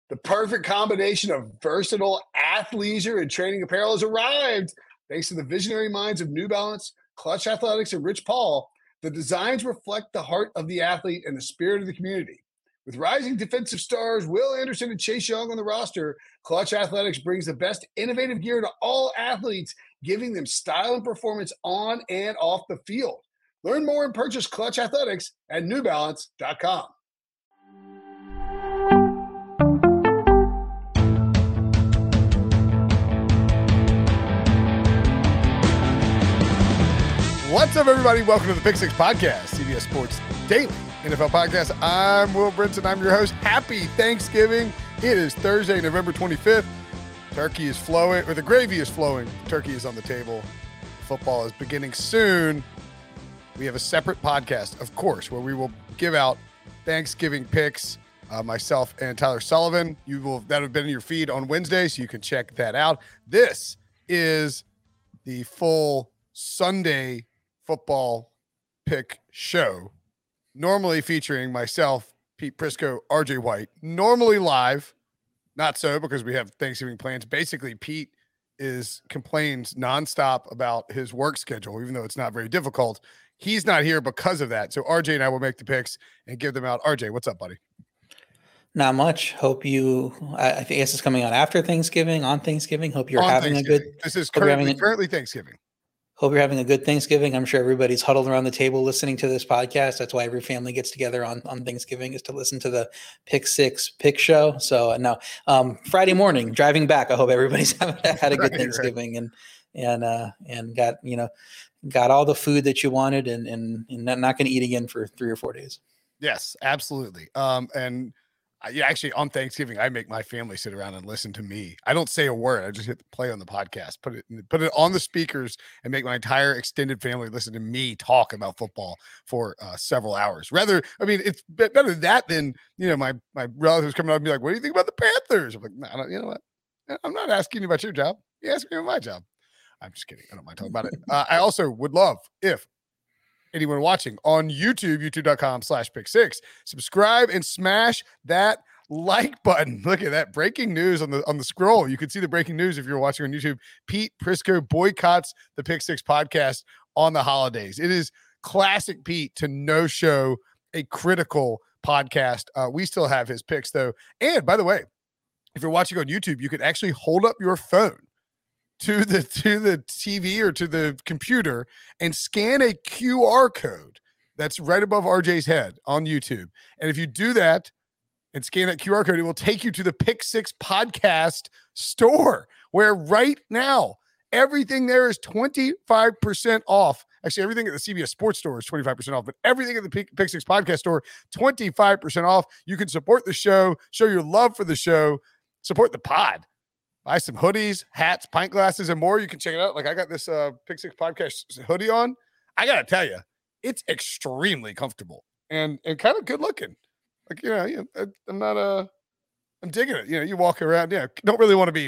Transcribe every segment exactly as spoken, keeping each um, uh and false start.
The perfect combination of versatile athleisure and training apparel has arrived. Thanks to the visionary minds of New Balance, Clutch Athletics, and Rich Paul, the designs reflect the heart of the athlete and the spirit of the community. With rising defensive stars Will Anderson and Chase Young on the roster, Clutch Athletics brings the best innovative gear to all athletes, giving them style and performance on and off the field. Learn more and purchase Clutch Athletics at new balance dot com. What's up, everybody? Welcome to the Pick Six Podcast, C B S Sports Daily N F L Podcast. I'm Will Brinson. I'm your host. Happy Thanksgiving. It is Thursday, November twenty-fifth. Turkey is flowing, or the gravy is flowing. Turkey is on the table. Football is beginning soon. We have a separate podcast, of course, where we will give out Thanksgiving picks. Uh, myself and Tyler Sullivan. You will that have been in your feed on Wednesday, so you can check that out. This is the full Sunday football pick show, normally featuring myself, Pete Prisco, R J White, normally live, not so because we have Thanksgiving plans. Basically, Pete is complains nonstop about his work schedule, even though it's not very difficult. He's not here because of that. So R J and I will make the picks and give them out. R J, what's up, buddy? Not much. Hope you, I, I think this is coming out after Thanksgiving, on Thanksgiving. Hope you're on having a good, this is currently, a, currently Thanksgiving. Hope you're having a good Thanksgiving. I'm sure everybody's huddled around the table listening to this podcast. That's why every family gets together on, on Thanksgiving, is to listen to the Pick Six Pick Show. So uh, no, um, Friday morning driving back, I hope everybody's had a good right, Thanksgiving right. and and uh, and got you know got all the food that you wanted and and, and not going to eat again for three or four days. Yes, absolutely. Um, and I, actually, on Thanksgiving, I make my family sit around and listen to me. I don't say a word. I just hit the play on the podcast, put it put it on the speakers, and make my entire extended family listen to me talk about football for uh, several hours. Rather, I mean, it's better than that than, you know, my my relatives coming up and be like, "What do you think about the Panthers?" I'm like, "No, nah, you know what? I'm not asking you about your job. You ask me about my job." I'm just kidding. I don't mind talking about it. Uh, I also would love if anyone watching on YouTube, youtube.com slash pick six, subscribe and smash that like button. Look at that breaking news on the on the scroll. You can see the breaking news if you're watching on YouTube. Pete Prisco boycotts the Pick Six podcast on the holidays. It is classic Pete to no show a critical podcast. Uh, we still have his picks though. And by the way, if you're watching on YouTube, you can actually hold up your phone to the to the T V or to the computer and scan a Q R code that's right above R J's head on YouTube. And if you do that and scan that Q R code, it will take you to the Pick Six podcast store, where right now everything there is twenty-five percent off. Actually, everything at the C B S Sports store is twenty-five percent off, but everything at the Pick, Pick Six podcast store, twenty-five percent off. You can support the show, show your love for the show, support the pod. Buy some hoodies, hats, pint glasses, and more. You can check it out. Like, I got this uh, Pick Six podcast hoodie on. I got to tell you, it's extremely comfortable and and kind of good looking. Like, you know, you know I'm not uh, I'm digging it. You know, you walk around. Yeah, don't really want to be,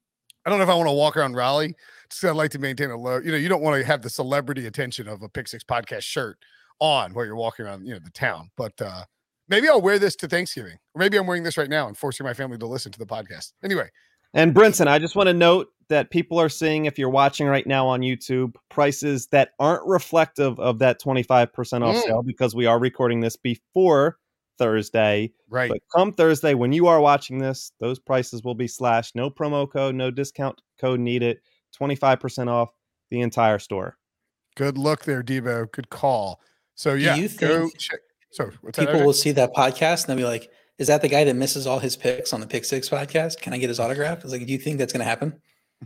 I don't know if I want to walk around Raleigh. Just I'd like to maintain a low, you know, you don't want to have the celebrity attention of a Pick Six podcast shirt on while you're walking around, you know, the town. But uh, maybe I'll wear this to Thanksgiving. Or maybe I'm wearing this right now and forcing my family to listen to the podcast. Anyway. And Brinson, I just want to note that people are seeing, if you're watching right now on YouTube, prices that aren't reflective of that twenty-five percent off mm. sale, because we are recording this before Thursday. Right. But come Thursday, when you are watching this, those prices will be slashed. No promo code, no discount code needed. twenty-five percent off the entire store. Good look there, Debo. Good call. So, yeah. Do you think go check. So, what's people that, will see that podcast and they'll be like, is that the guy that misses all his picks on the Pick Six podcast? Can I get his autograph? I was like, do you think that's going to happen?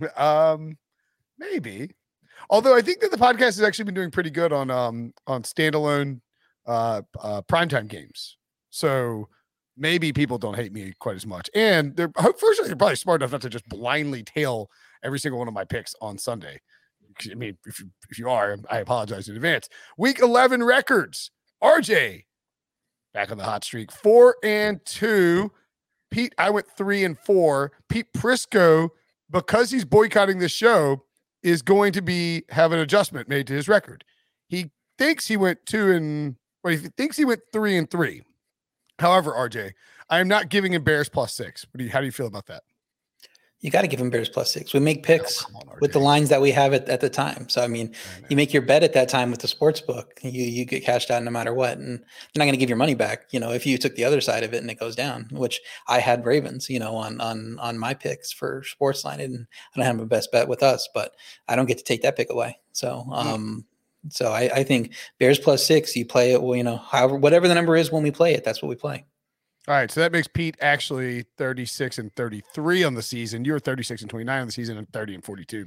Um, maybe. Although I think that the podcast has actually been doing pretty good on um on standalone uh, uh primetime games. So maybe people don't hate me quite as much. And they're first, they're probably smart enough not to just blindly tail every single one of my picks on Sunday. I mean, if you if you are, I apologize in advance. Week eleven records. R J. Back on the hot streak, four and two. Pete, I went three and four. Pete Prisco, because he's boycotting this show, is going to be have an adjustment made to his record. He thinks he went two and, well, he thinks he went three and three. However, R J, I am not giving him Bears plus six. What do you, how do you feel about that? You got to give him Bears plus six. We make picks oh, on, with the lines that we have at, at the time. So, I mean, I you make your bet at that time with the sports book, you, you get cashed out no matter what. And they're not going to give your money back, you know, if you took the other side of it and it goes down, which I had Ravens, you know, on, on, on my picks for Sportsline. And I don't have my best bet with us, but I don't get to take that pick away. So, um, mm. so I, I think Bears plus six, you play it, well, you know, however, whatever the number is when we play it, that's what we play. All right, so that makes Pete actually thirty-six and thirty-three on the season. You were thirty-six and twenty-nine on the season and thirty and forty-two.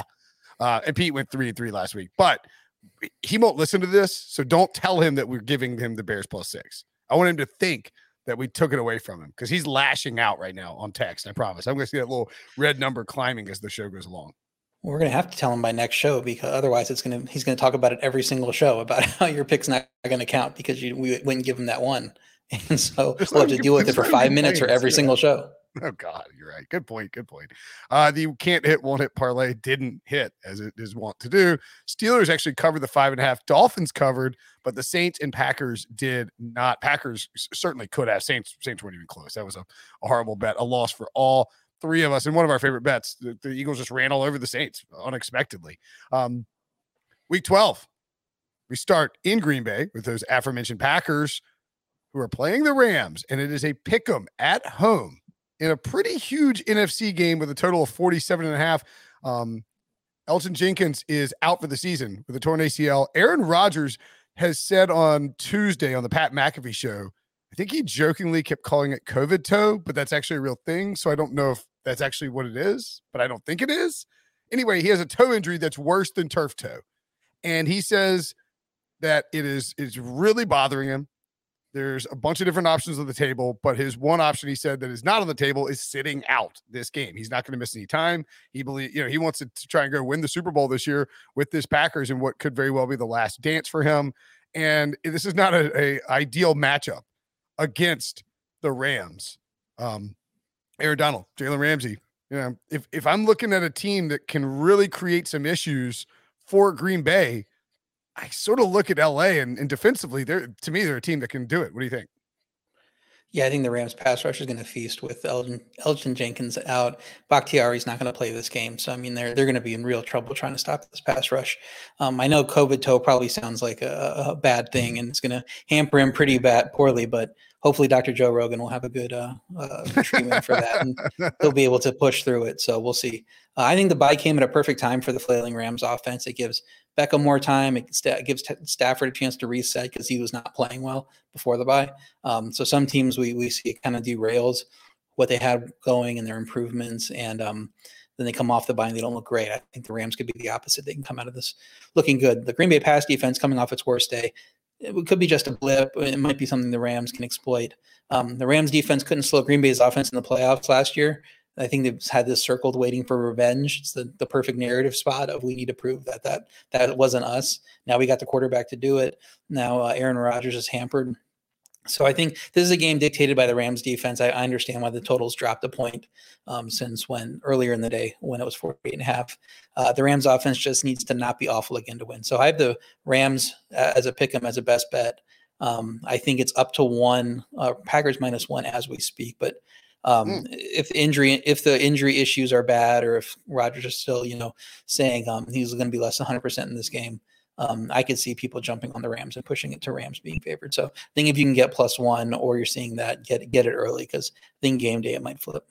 Uh, and Pete went three and three last week. But he won't listen to this, so don't tell him that we're giving him the Bears plus six. I want him to think that we took it away from him because he's lashing out right now on text, I promise. I'm going to see that little red number climbing as the show goes along. We're going to have to tell him by next show because otherwise it's going to he's going to talk about it every single show about how your pick's not going to count because you we wouldn't give him that one. And so we'll have to deal with it for five minutes for every single show. Oh God, you're right. Good point. Good point. Uh, the can't hit, won't hit parlay didn't hit as it is wont to do. Steelers actually covered the five and a half. Dolphins covered, but the Saints and Packers did not. Packers certainly could have. Saints, Saints weren't even close. That was a, a horrible bet. A loss for all three of us. And one of our favorite bets, the, the Eagles just ran all over the Saints unexpectedly. Um, week twelve, we start in Green Bay with those aforementioned Packers who are playing the Rams, and it is a pick 'em at home in a pretty huge N F C game with a total of forty-seven and a half. Um, Elgton Jenkins is out for the season with a torn A C L. Aaron Rodgers has said on Tuesday on the Pat McAfee show, I think he jokingly kept calling it COVID toe, but that's actually a real thing. So I don't know if that's actually what it is, but I don't think it is. Anyway, he has a toe injury that's worse than turf toe. And he says that it is it's really bothering him. There's a bunch of different options on the table, but his one option he said that is not on the table is sitting out this game. He's not going to miss any time. He believe, you know, he wants to, to try and go win the Super Bowl this year with this Packers and what could very well be the last dance for him. And this is not a, a ideal matchup against the Rams. Um, Aaron Donald, Jalen Ramsey. You know, if if I'm looking at a team that can really create some issues for Green Bay, I sort of look at L A and, and defensively, they're to me, they're a team that can do it. What do you think? Yeah, I think the Rams pass rush is going to feast with Elgton, Elgton Jenkins out. Bakhtiari's not going to play this game. So, I mean, they're they're going to be in real trouble trying to stop this pass rush. Um, I know COVID toe probably sounds like a, a bad thing, and it's going to hamper him pretty bad, poorly, but hopefully Doctor Joe Rogan will have a good uh, uh, treatment for that, and he'll be able to push through it. So we'll see. Uh, I think the bye came at a perfect time for the flailing Rams offense. It gives Beckham more time. It st- gives T- Stafford a chance to reset because he was not playing well before the bye. Um, so some teams we we see it kind of derails what they had going and their improvements, and um, then they come off the bye and they don't look great. I think the Rams could be the opposite. They can come out of this looking good. The Green Bay pass defense coming off its worst day, it could be just a blip. It might be something the Rams can exploit. Um, the Rams defense couldn't slow Green Bay's offense in the playoffs last year. I think they've had this circled waiting for revenge. It's the, the perfect narrative spot of we need to prove that that that wasn't us. Now we got the quarterback to do it. Now uh, Aaron Rodgers is hampered. So I think this is a game dictated by the Rams defense. I, I understand why the totals dropped a point um, since when earlier in the day when it was forty-eight and a half. Uh, the Rams offense just needs to not be awful again to win. So I have the Rams uh, as a pick 'em as a best bet. Um, I think it's up to one, uh, Packers minus one as we speak, but Um, mm. if the injury, if the injury issues are bad, or if Rodgers is still, you know, saying um, he's going to be less than one hundred percent in this game, um, I could see people jumping on the Rams and pushing it to Rams being favored. So I think if you can get plus one, or you're seeing that, get get it early, because I think game day it might flip.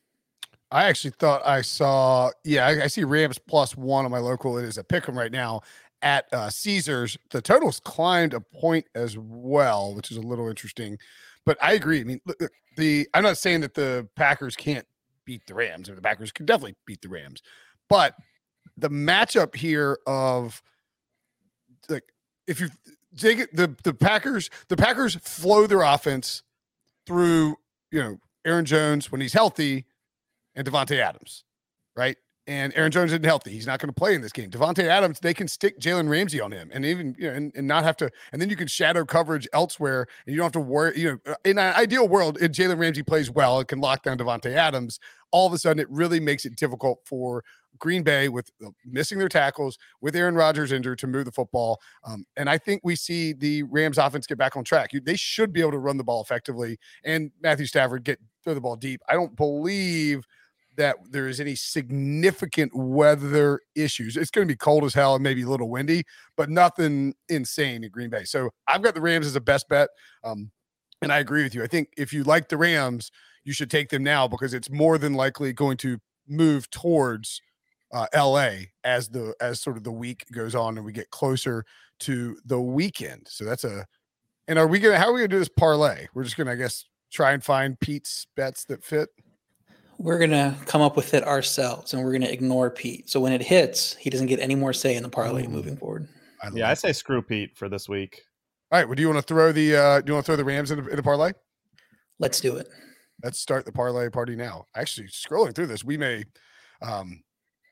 I actually thought I saw, yeah, I, I see Rams plus one on my local. It is a pick 'em right now at uh, Caesars. The total's climbed a point as well, which is a little interesting. But I agree. I mean, the I'm not saying that the Packers can't beat the Rams, or the Packers could definitely beat the Rams, but the matchup here of like if you take it, the the Packers, the Packers flow their offense through, you know, Aaron Jones when he's healthy and Devontae Adams, right? And Aaron Jones isn't healthy. He's not going to play in this game. Devontae Adams, they can stick Jalen Ramsey on him, and even, you know, and, and not have to, and then you can shadow coverage elsewhere, and you don't have to worry, you know, in an ideal world, if Jalen Ramsey plays well, it can lock down Devontae Adams. All of a sudden, it really makes it difficult for Green Bay with uh, missing their tackles, with Aaron Rodgers injured, to move the football. Um, and I think we see the Rams offense get back on track. You, they should be able to run the ball effectively, and Matthew Stafford get throw the ball deep. I don't believe that there is any significant weather issues. It's going to be cold as hell and maybe a little windy, but nothing insane in Green Bay. So I've got the Rams as a best bet. Um, and I agree with you. I think if you like the Rams, you should take them now, because it's more than likely going to move towards uh, L A as the, as sort of the week goes on and we get closer to the weekend. So that's a, and are we going to, how are we going to do this parlay? We're just going to, I guess, try and find Pete's bets that fit. We're going to come up with it ourselves, and we're going to ignore Pete. So when it hits, he doesn't get any more say in the parlay Ooh. moving forward. I Yeah, I say screw Pete for this week. All right. Well, do you want to throw the uh, do you want to throw the Rams in the, in the parlay? Let's do it. Let's start the parlay party now. Actually, scrolling through this, we may, um,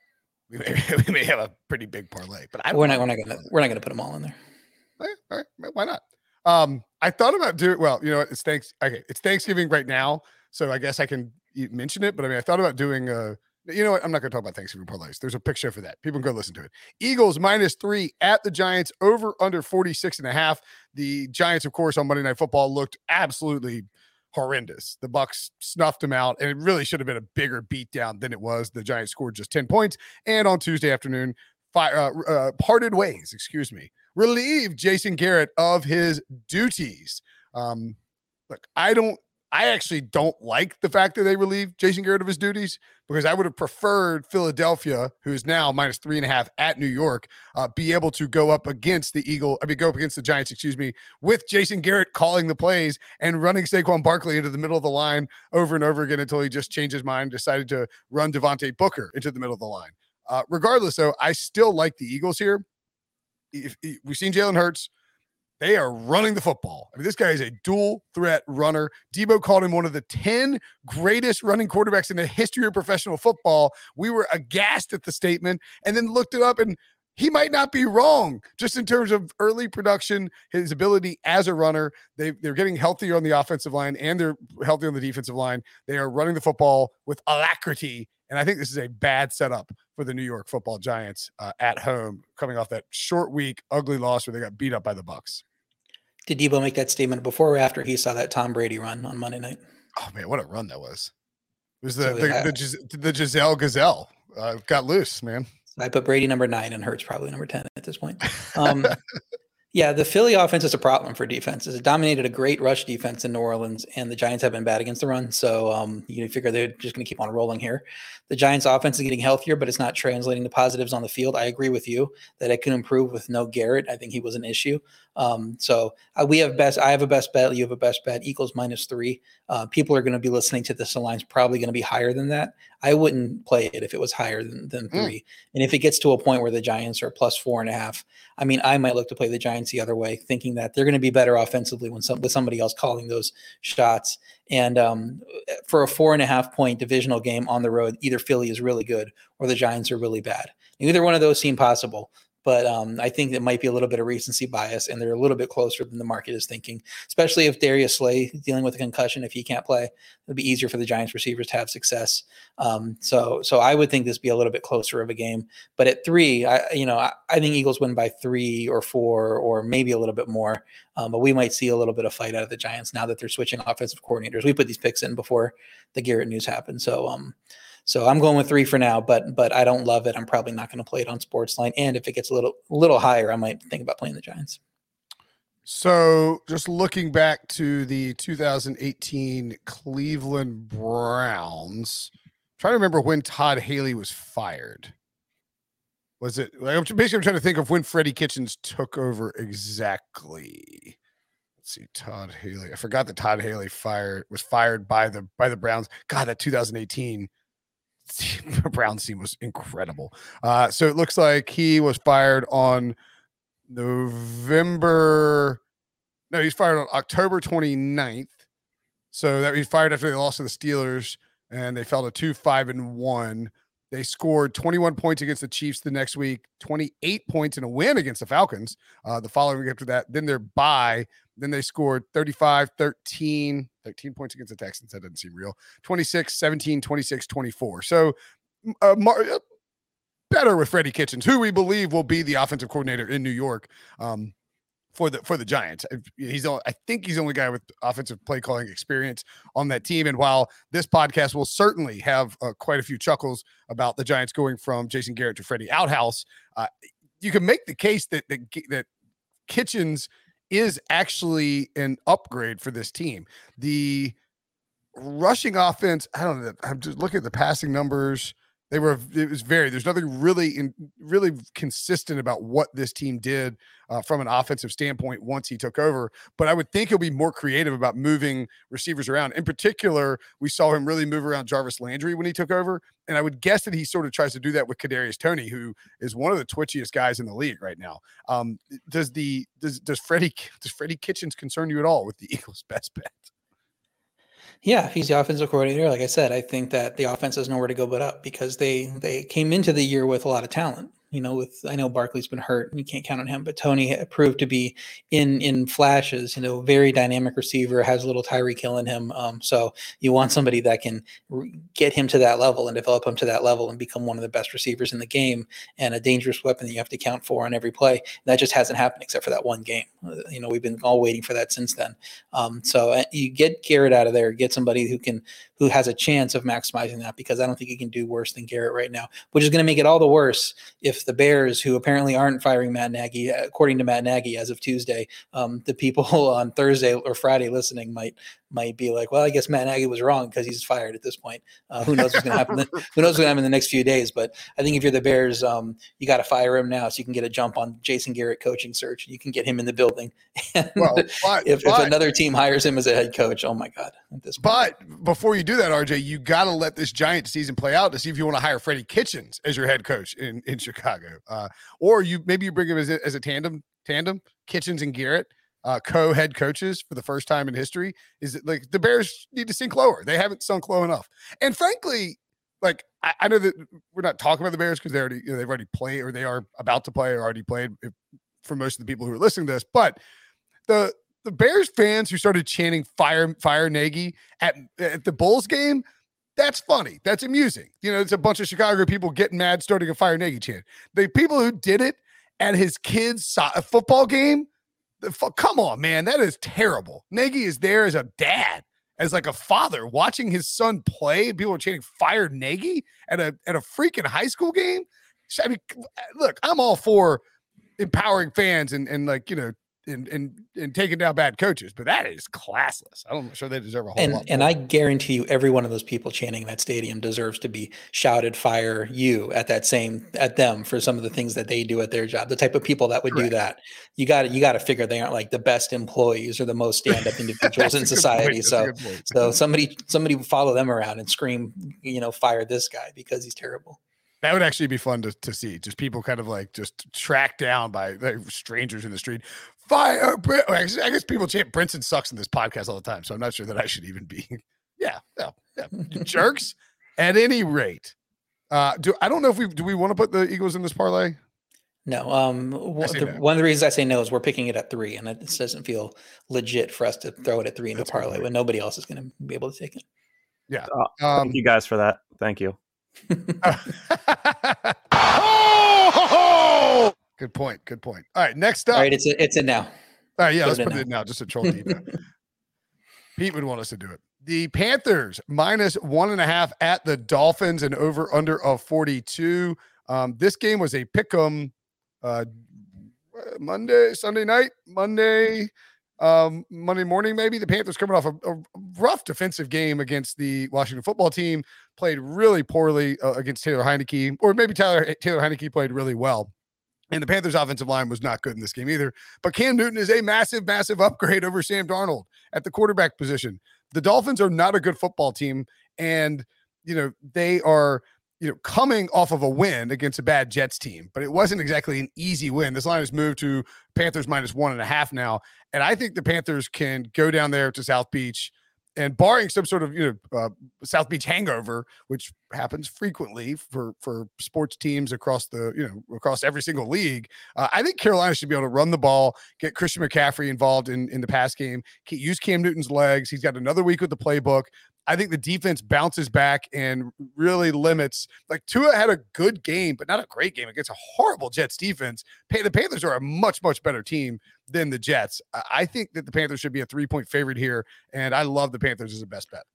we may we may have a pretty big parlay, but I we're not we're not gonna we're not gonna put them all in there. All right, all right, why not? Um, I thought about doing well. You know what? It's thanks. Okay, it's Thanksgiving right now, so I guess I can mention it. But I mean, I thought about doing a. You know what? I'm not going to talk about Thanksgiving parlays. There's a picture for that. People can go listen to it. Eagles minus three at the Giants, over under forty-six and a half. The Giants, of course, on Monday Night Football looked absolutely horrendous. The Bucs snuffed them out, and it really should have been a bigger beatdown than it was. The Giants scored just ten points. And on Tuesday afternoon, fire, uh, uh, parted ways, excuse me, relieved Jason Garrett of his duties. Um, look, I don't, I actually don't like the fact that they relieved Jason Garrett of his duties, because I would have preferred Philadelphia, who is now minus three and a half at New York, uh, be able to go up against the Eagle, I mean, go up against the Giants, excuse me, with Jason Garrett calling the plays and running Saquon Barkley into the middle of the line over and over again until he just changed his mind, decided to run Devontae Booker into the middle of the line. Uh, regardless, though, I still like the Eagles here. If, if we've seen Jalen Hurts. They are running the football. I mean, this guy is a dual threat runner. Debo called him one of the ten greatest running quarterbacks in the history of professional football. We were aghast at the statement and then looked it up, and he might not be wrong just in terms of early production, his ability as a runner. They, they're getting healthier on the offensive line, and they're healthy on the defensive line. They are running the football with alacrity. And I think this is a bad setup for the New York Football Giants uh, at home, coming off that short week, ugly loss where they got beat up by the Bucs. Did Debo make that statement before or after he saw that Tom Brady run on Monday night? Oh man, what a run that was! It was the So the, had, the, Gis- the Giselle Gazelle uh, got loose, man. I put Brady number nine and Hurts probably number ten at this point. Um, yeah, the Philly offense is a problem for defenses. It dominated a great rush defense in New Orleans, and the Giants have been bad against the run. So um, you figure they're just going to keep on rolling here. The Giants offense is getting healthier, but it's not translating to positives on the field. I agree with you that it can improve with no Garrett. I think he was an issue. Um, so uh, we have best, I have a best bet. You have a best bet. Equals minus three. Uh, people are going to be listening to this. The line's probably going to be higher than that. I wouldn't play it if it was higher than, than three. Mm. And if it gets to a point where the Giants are plus four and a half, I mean, I might look to play the Giants the other way, thinking that they're going to be better offensively when some, with somebody else calling those shots. And um, for a four and a half point divisional game on the road, either Philly is really good or the Giants are really bad. Neither one of those seem possible. But um, I think it might be a little bit of recency bias, and they're a little bit closer than the market is thinking, especially if Darius Slay is dealing with a concussion. If he can't play, it'll be easier for the Giants receivers to have success. Um, so so I would think this be a little bit closer of a game. But at three, I you know, I, I think Eagles win by three or four or maybe a little bit more. Um, but we might see a little bit of fight out of the Giants now that they're switching offensive coordinators. We put these picks in before the Garrett news happened. So um So I'm going with three for now, but but I don't love it. I'm probably not going to play it on Sportsline. And if it gets a little little higher, I might think about playing the Giants. So just looking back to the two thousand eighteen Cleveland Browns, trying to remember when Todd Haley was fired. Was it like, I'm basically I'm trying to think of when Freddie Kitchens took over exactly. Let's see, Todd Haley. I forgot that Todd Haley fired was fired by the by the Browns. God, that two thousand eighteen Browns team was incredible. Uh, so it looks like he was fired on November. No, he's fired on October twenty-ninth. So that he fired after they lost to the Steelers and they fell to two, five, and one. They scored twenty-one points against the Chiefs the next week, twenty-eight points in a win against the Falcons. Uh, the following week after that, then they're bye. Then they scored thirty-five, thirteen, thirteen points against the Texans. That doesn't seem real. twenty-six, seventeen, twenty-six, twenty-four. So uh, Mar- better with Freddie Kitchens, who we believe will be the offensive coordinator in New York. Um, for the for the Giants. He's I think he's the only guy with offensive play calling experience on that team. And while this podcast will certainly have uh, quite a few chuckles about the Giants going from Jason Garrett to Freddie Outhouse, uh, you can make the case that, that that Kitchens is actually an upgrade for this team. The rushing offense, I don't know. I'm just looking at the passing numbers. They were, it was very, there's nothing really, in, really consistent about what this team did uh, from an offensive standpoint once he took over. But I would think he'll be more creative about moving receivers around. In particular, we saw him really move around Jarvis Landry when he took over. And I would guess that he sort of tries to do that with Kadarius Toney, who is one of the twitchiest guys in the league right now. Um, does the, does, does Freddie, does Freddie Kitchens concern you at all with the Eagles' best bet? Yeah, if he's the offensive coordinator, like I said, I think that the offense has nowhere to go but up because they they came into the year with a lot of talent. You know, with I know Barkley's been hurt and you can't count on him, but Toney proved to be in in flashes. You know, very dynamic receiver, has a little Tyreek Hill in him. Um, so you want somebody that can re- get him to that level and develop him to that level and become one of the best receivers in the game and a dangerous weapon that you have to count for on every play. That just hasn't happened except for that one game. Uh, you know, we've been all waiting for that since then. Um, so uh, you get Garrett out of there, get somebody who can who has a chance of maximizing that because I don't think he can do worse than Garrett right now, which is going to make it all the worse if the Bears, who apparently aren't firing Matt Nagy, according to Matt Nagy as of Tuesday, um, the people on Thursday or Friday listening might might be like, well, I guess Matt Nagy was wrong because he's fired at this point. Uh, who knows what's going to happen? Who knows what's going to happen in the next few days? But I think if you're the Bears, um, you got to fire him now so you can get a jump on Jason Garrett coaching search. You can get him in the building. And well, but, if, but, if another team hires him as a head coach, oh my God! At this point. But before you do that, R J, you got to let this Giants season play out to see if you want to hire Freddie Kitchens as your head coach in, in Chicago, uh, or you maybe you bring him as a, as a tandem tandem Kitchens and Garrett. Uh, co-head coaches for the first time in history. Is it like the Bears need to sink lower? They haven't sunk low enough. And frankly, like I, I know that we're not talking about the Bears because they already you know, they've already played or they are about to play or already played if, for most of the people who are listening to this. But the the Bears fans who started chanting "Fire, fire Nagy" at at the Bulls game, that's funny. That's amusing. You know, it's a bunch of Chicago people getting mad, starting a "Fire Nagy" chant. The people who did it at his kids' so- football game. Come on, man. That is terrible. Nagy is there as a dad, as like a father watching his son play. People are chanting "Fire Nagy" at a at a freaking high school game. I mean, look, I'm all for empowering fans and and like, you know, and and and taking down bad coaches, but that is classless. I'm sure they deserve a whole and, lot. And more. I guarantee you, every one of those people chanting in that stadium deserves to be shouted "Fire you" at that same at them for some of the things that they do at their job. The type of people that would Correct. do that, you got to you got to figure they aren't like the best employees or the most stand-up individuals in society. So so somebody somebody follow them around and scream, you know, "Fire this guy" because he's terrible. That would actually be fun to, to see. Just people kind of like just tracked down by like strangers in the street. Fire! I guess people chant Brinson sucks in this podcast all the time, so I'm not sure that I should even be. Yeah, yeah, yeah. Jerks. At any rate, uh, do I don't know if we do we want to put the Eagles in this parlay? No. Um, the, no. One of the reasons I say no is we're picking it at three, and it doesn't feel legit for us to throw it at three into That's parlay when nobody else is going to be able to take it. Yeah. Uh, um, thank you guys for that. Thank you. oh, good point. Good point. All right, next up. All right, it's a, it's in now. All right, yeah, Put let's put it in now. Just to troll Pete. Pete would want us to do it. The Panthers minus one and a half at the Dolphins and over under of forty-two. Um, this game was a pick'em uh, Monday, Sunday night, Monday. Um, Monday morning, maybe. The Panthers coming off a, a rough defensive game against the Washington football team, played really poorly uh, against Taylor Heineke, or maybe Taylor, Taylor Heineke played really well. And the Panthers offensive line was not good in this game either. But Cam Newton is a massive, massive upgrade over Sam Darnold at the quarterback position. The Dolphins are not a good football team. And, you know, they are, you know, coming off of a win against a bad Jets team, but it wasn't exactly an easy win. This line has moved to Panthers minus one and a half now. And I think the Panthers can go down there to South Beach and barring some sort of, you know, uh, South Beach hangover, which happens frequently for, for sports teams across the, you know, across every single league. Uh, I think Carolina should be able to run the ball, get Christian McCaffrey involved in, in the pass game, use Cam Newton's legs. He's got another week with the playbook. I think the defense bounces back and really limits. Like Tua had a good game, but not a great game against a horrible Jets defense. The Panthers are a much, much better team than the Jets. I think that the Panthers should be a three-point favorite here, and I love the Panthers as a best bet.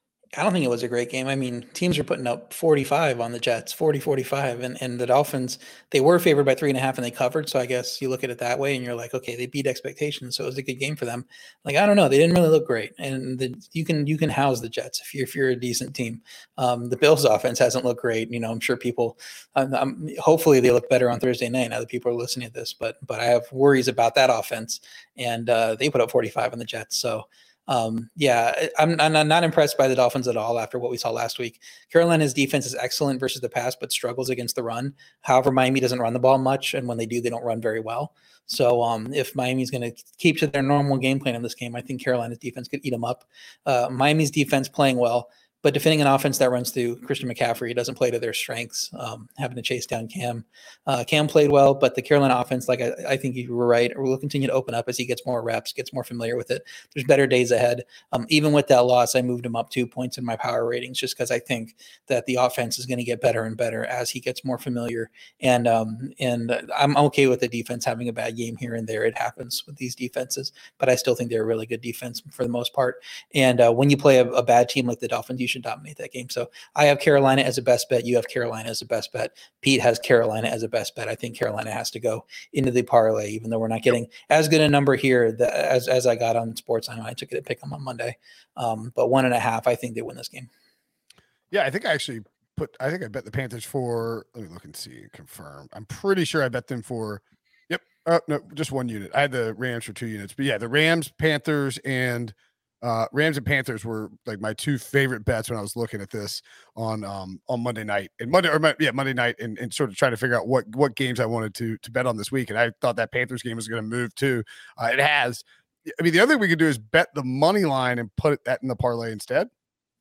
I don't think it was a great game. I mean, teams are putting up forty-five on the Jets, forty, forty-five. And, and the Dolphins, they were favored by three and a half and they covered. So I guess you look at it that way and you're like, okay, they beat expectations. So it was a good game for them. Like, I don't know. They didn't really look great. And the, you can, you can house the Jets if you're, if you're a decent team. Um, the Bills offense hasn't looked great. You know, I'm sure people, um, um, hopefully they look better on Thursday night now that people are listening to this, but, but I have worries about that offense, and uh, they put up forty-five on the Jets. So, Um, yeah, I'm, I'm not impressed by the Dolphins at all after what we saw last week. Carolina's defense is excellent versus the pass, but struggles against the run. However, Miami doesn't run the ball much, and when they do, they don't run very well. So um, if Miami's going to keep to their normal game plan in this game, I think Carolina's defense could eat them up. Uh, Miami's defense playing well, but defending an offense that runs through Christian McCaffrey doesn't play to their strengths, um, having to chase down Cam. Uh, Cam played well, but the Carolina offense, like I, I think you were right, will continue to open up as he gets more reps, gets more familiar with it. There's better days ahead. Um, even with that loss, I moved him up two points in my power ratings just because I think that the offense is going to get better and better as he gets more familiar. And um, and I'm okay with the defense having a bad game here and there. It happens with these defenses, but I still think they're a really good defense for the most part. And uh, when you play a, a bad team like the Dolphins, you should dominate that game. So I have Carolina as a best bet. You have Carolina as a best bet. Pete has Carolina as a best bet. I think Carolina has to go into the parlay, even though we're not getting as good a number here that, as, as I got on sports. I know I took it to pick them on Monday, um, but one and a half, I think they win this game. Yeah, I think I actually put, I think I bet the Panthers for, let me look and see, confirm. I'm pretty sure I bet them for, yep. Oh, no, just one unit. I had the Rams for two units, but yeah, the Rams, Panthers, and Uh, Rams and Panthers were like my two favorite bets when I was looking at this on um on Monday night and Monday or my, yeah Monday night and, and sort of trying to figure out what what games I wanted to to bet on this week, and I thought that Panthers game was going to move too. Uh, it has. I mean, the other thing we could do is bet the money line and put that in the parlay instead.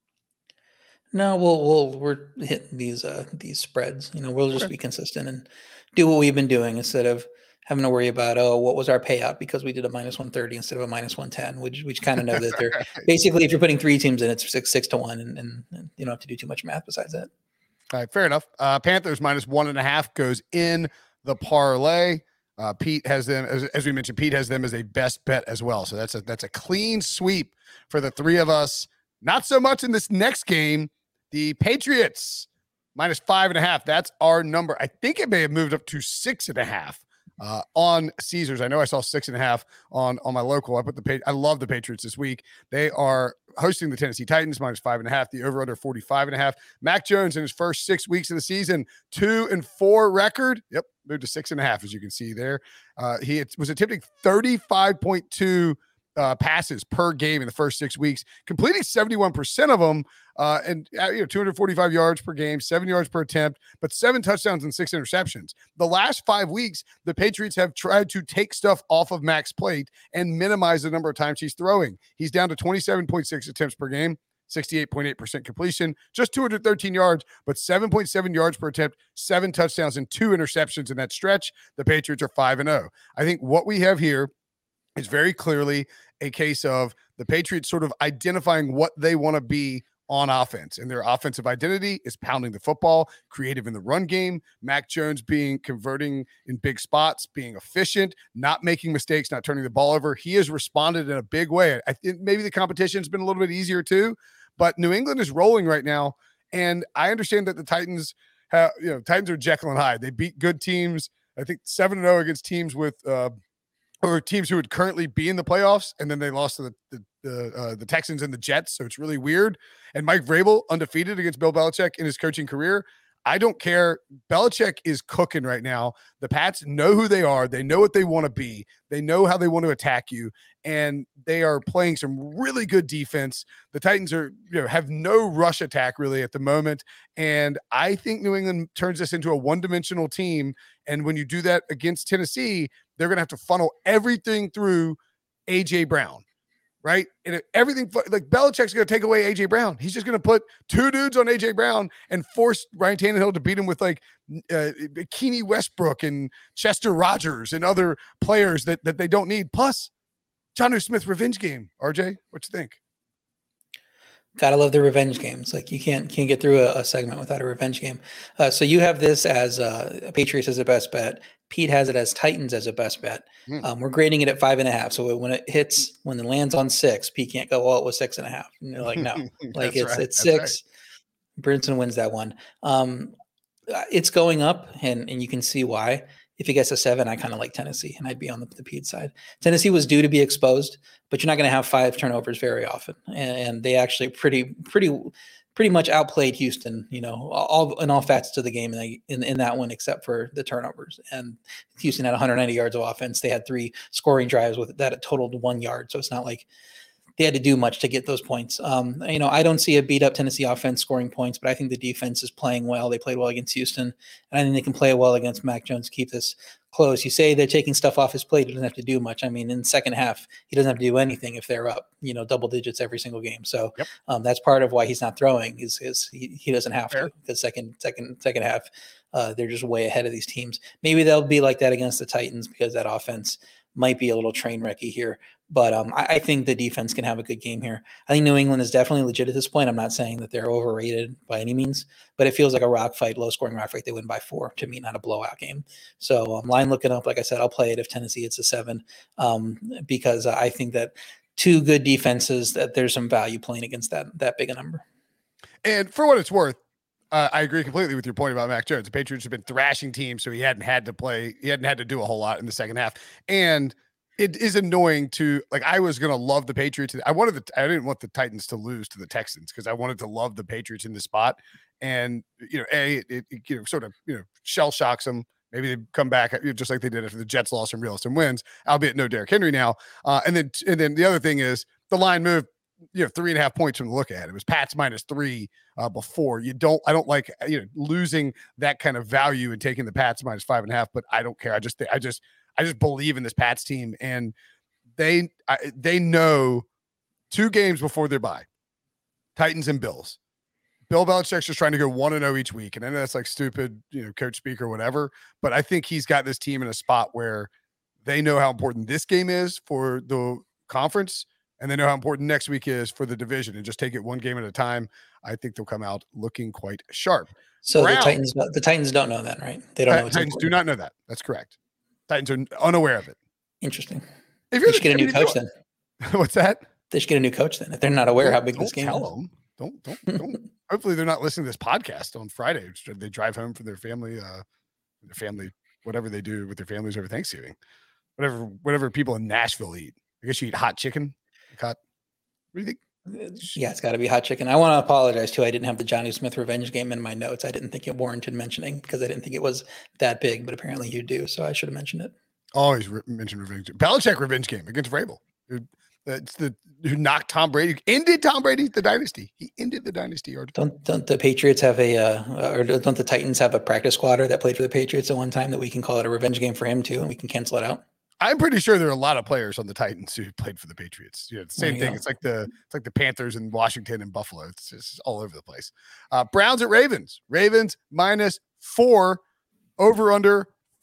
No, we'll we'll we're hitting these uh these spreads. You know, we'll just be consistent and do what we've been doing instead of having to worry about, oh, what was our payout because we did a minus one thirty instead of a minus one ten, which which kind of know that they're basically, if you're putting three teams in, it's six, six to one, and, and, and you don't have to do too much math besides that. All right, fair enough. Uh, Panthers minus one and a half goes in the parlay. Uh, Pete has them, as, as we mentioned, Pete has them as a best bet as well. So that's a that's a clean sweep for the three of us. Not so much in this next game. The Patriots minus five and a half. That's our number. I think it may have moved up to six and a half. Uh, on Caesars. I know I saw six and a half on, on my local. I put the page. I love the Patriots this week. They are hosting the Tennessee Titans minus five and a half, the over under forty-five and a half. Mac Jones in his first six weeks of the season, two and four record. Yep. Moved to six and a half, as you can see there. Uh, he was attempting thirty-five point two uh, passes per game in the first six weeks, completing seventy-one percent of them, uh, and uh, you know, two hundred forty-five yards per game, seven yards per attempt, but seven touchdowns and six interceptions. The last five weeks, the Patriots have tried to take stuff off of Mac's plate and minimize the number of times he's throwing. He's down to twenty-seven point six attempts per game, sixty-eight point eight percent completion, just two hundred thirteen yards, but seven point seven yards per attempt, seven touchdowns and two interceptions in that stretch. The Patriots are five and oh. I think what we have here is very clearly a case of the Patriots sort of identifying what they want to be on offense, and their offensive identity is pounding the football, creative in the run game. Mac Jones being converting in big spots, being efficient, not making mistakes, not turning the ball over. He has responded in a big way. I think maybe the competition's been a little bit easier too, but New England is rolling right now. And I understand that the Titans have, you know, Titans are Jekyll and Hyde. They beat good teams. I think seven and oh against teams with, uh, or teams who would currently be in the playoffs, and then they lost to the the the, uh, the Texans and the Jets, so it's really weird. And Mike Vrabel undefeated against Bill Belichick in his coaching career. I don't care. Belichick is cooking right now. The Pats know who they are. They know what they want to be. They know how they want to attack you, and they are playing some really good defense. The Titans are, you know, have no rush attack really at the moment, and I think New England turns this into a one-dimensional team. And when you do that against Tennessee, they're going to have to funnel everything through A J Brown. Right. And everything like Belichick's going to take away A J Brown. He's just going to put two dudes on A J Brown and force Ryan Tannehill to beat him with like uh, Keeney Westbrook and Chester Rogers and other players that, that they don't need. Plus, Jonnu Smith revenge game. R J, what you think? Gotta love the revenge games. Like you can't can't get through a, a segment without a revenge game. Uh, so you have this as uh, Patriots as a best bet. Pete has it as Titans as a best bet. Hmm. Um, we're grading it at five and a half. So when it hits, when it lands on six, Pete can't go, well, it was six and a half. And you're like, no, like That's it's right. it's That's six. Brinson wins that one. Um, uh, it's going up, and and you can see why. If he gets a seven, I kind of like Tennessee, and I'd be on the, the Pete side. Tennessee was due to be exposed, but you're not going to have five turnovers very often, and, and they actually pretty, pretty, pretty much outplayed Houston. You know, all in all facets of the game in, the, in in that one, except for the turnovers. And Houston had one hundred ninety yards of offense. They had three scoring drives with that totaled one yard. So it's not like they had to do much to get those points. Um, you know, I don't see a beat up Tennessee offense scoring points, but I think the defense is playing well. They played well against Houston, and I think they can play well against Mac Jones to keep this close. You say they're taking stuff off his plate. He doesn't have to do much. I mean, in the second half, he doesn't have to do anything if they're up, you know, double digits every single game. So Yep. um, that's part of why he's not throwing is, is he, he doesn't have Fair. to because second, second, second half, uh, they're just way ahead of these teams. Maybe they'll be like that against the Titans because that offense might be a little train wrecky here. But um, I, I think the defense can have a good game here. I think New England is definitely legit at this point. I'm not saying that they're overrated by any means, but it feels like a rock fight, low scoring rock fight. They win by four to me, not a blowout game. So um, line looking up, like I said, I'll play it if Tennessee it's a seven um, because I think that two good defenses that there's some value playing against that that big a number. And for what it's worth, uh, I agree completely with your point about Mac Jones. The Patriots have been thrashing teams, so he hadn't had to play. He hadn't had to do a whole lot in the second half. And it is annoying to like. I was gonna love the Patriots. I wanted the. I didn't want the Titans to lose to the Texans because I wanted to love the Patriots in the spot. And you know, a it, it you know sort of you know shell shocks them. Maybe they come back just like they did after the Jets lost and Realiston wins, albeit no Derrick Henry now. Uh, and then and then the other thing is the line moved. You know, three and a half points from the look at it was Pats minus three uh, before. You don't. I don't like you know losing that kind of value and taking the Pats minus five and a half. But I don't care. I just I just. I just believe in this Pats team, and they I, they know two games before their bye, Titans and Bills. Bill Belichick's just trying to go one and zero each week, and I know that's like stupid, you know, coach speak or whatever. But I think he's got this team in a spot where they know how important this game is for the conference, and they know how important next week is for the division. And just take it one game at a time. I think they'll come out looking quite sharp. So Brown, the Titans, the Titans don't know that, right? They don't know. Titans important. do not know that. That's correct. Titans are unaware of it. Interesting. If you're they should get a new coach then. What's that? They should get a new coach then. If they're not aware don't, how big don't this game tell is. Them. Don't don't don't. Hopefully they're not listening to this podcast on Friday. They drive home from their family, uh, their family, whatever they do with their families over Thanksgiving, whatever whatever people in Nashville eat. I guess you eat hot chicken. Hot. What do you think? Yeah, it's got to be hot chicken. I want to apologize too. I didn't have the Johnny Smith revenge game in my notes. I didn't think it warranted mentioning because I didn't think it was that big, but apparently you do. So I should have mentioned it. Always re- mention revenge. Belichick revenge game against Vrabel. It's the who knocked Tom Brady, ended Tom Brady the dynasty. He ended the dynasty. Or don't don't the Patriots have a uh, or don't the Titans have a practice squatter that played for the Patriots at one time that we can call it a revenge game for him too, and we can cancel it out? I'm pretty sure there are a lot of players on the Titans who played for the Patriots. You know, the same thing. Go. It's like the it's like the Panthers in Washington and Buffalo. It's just all over the place. Uh, Browns at Ravens. Ravens minus four, over under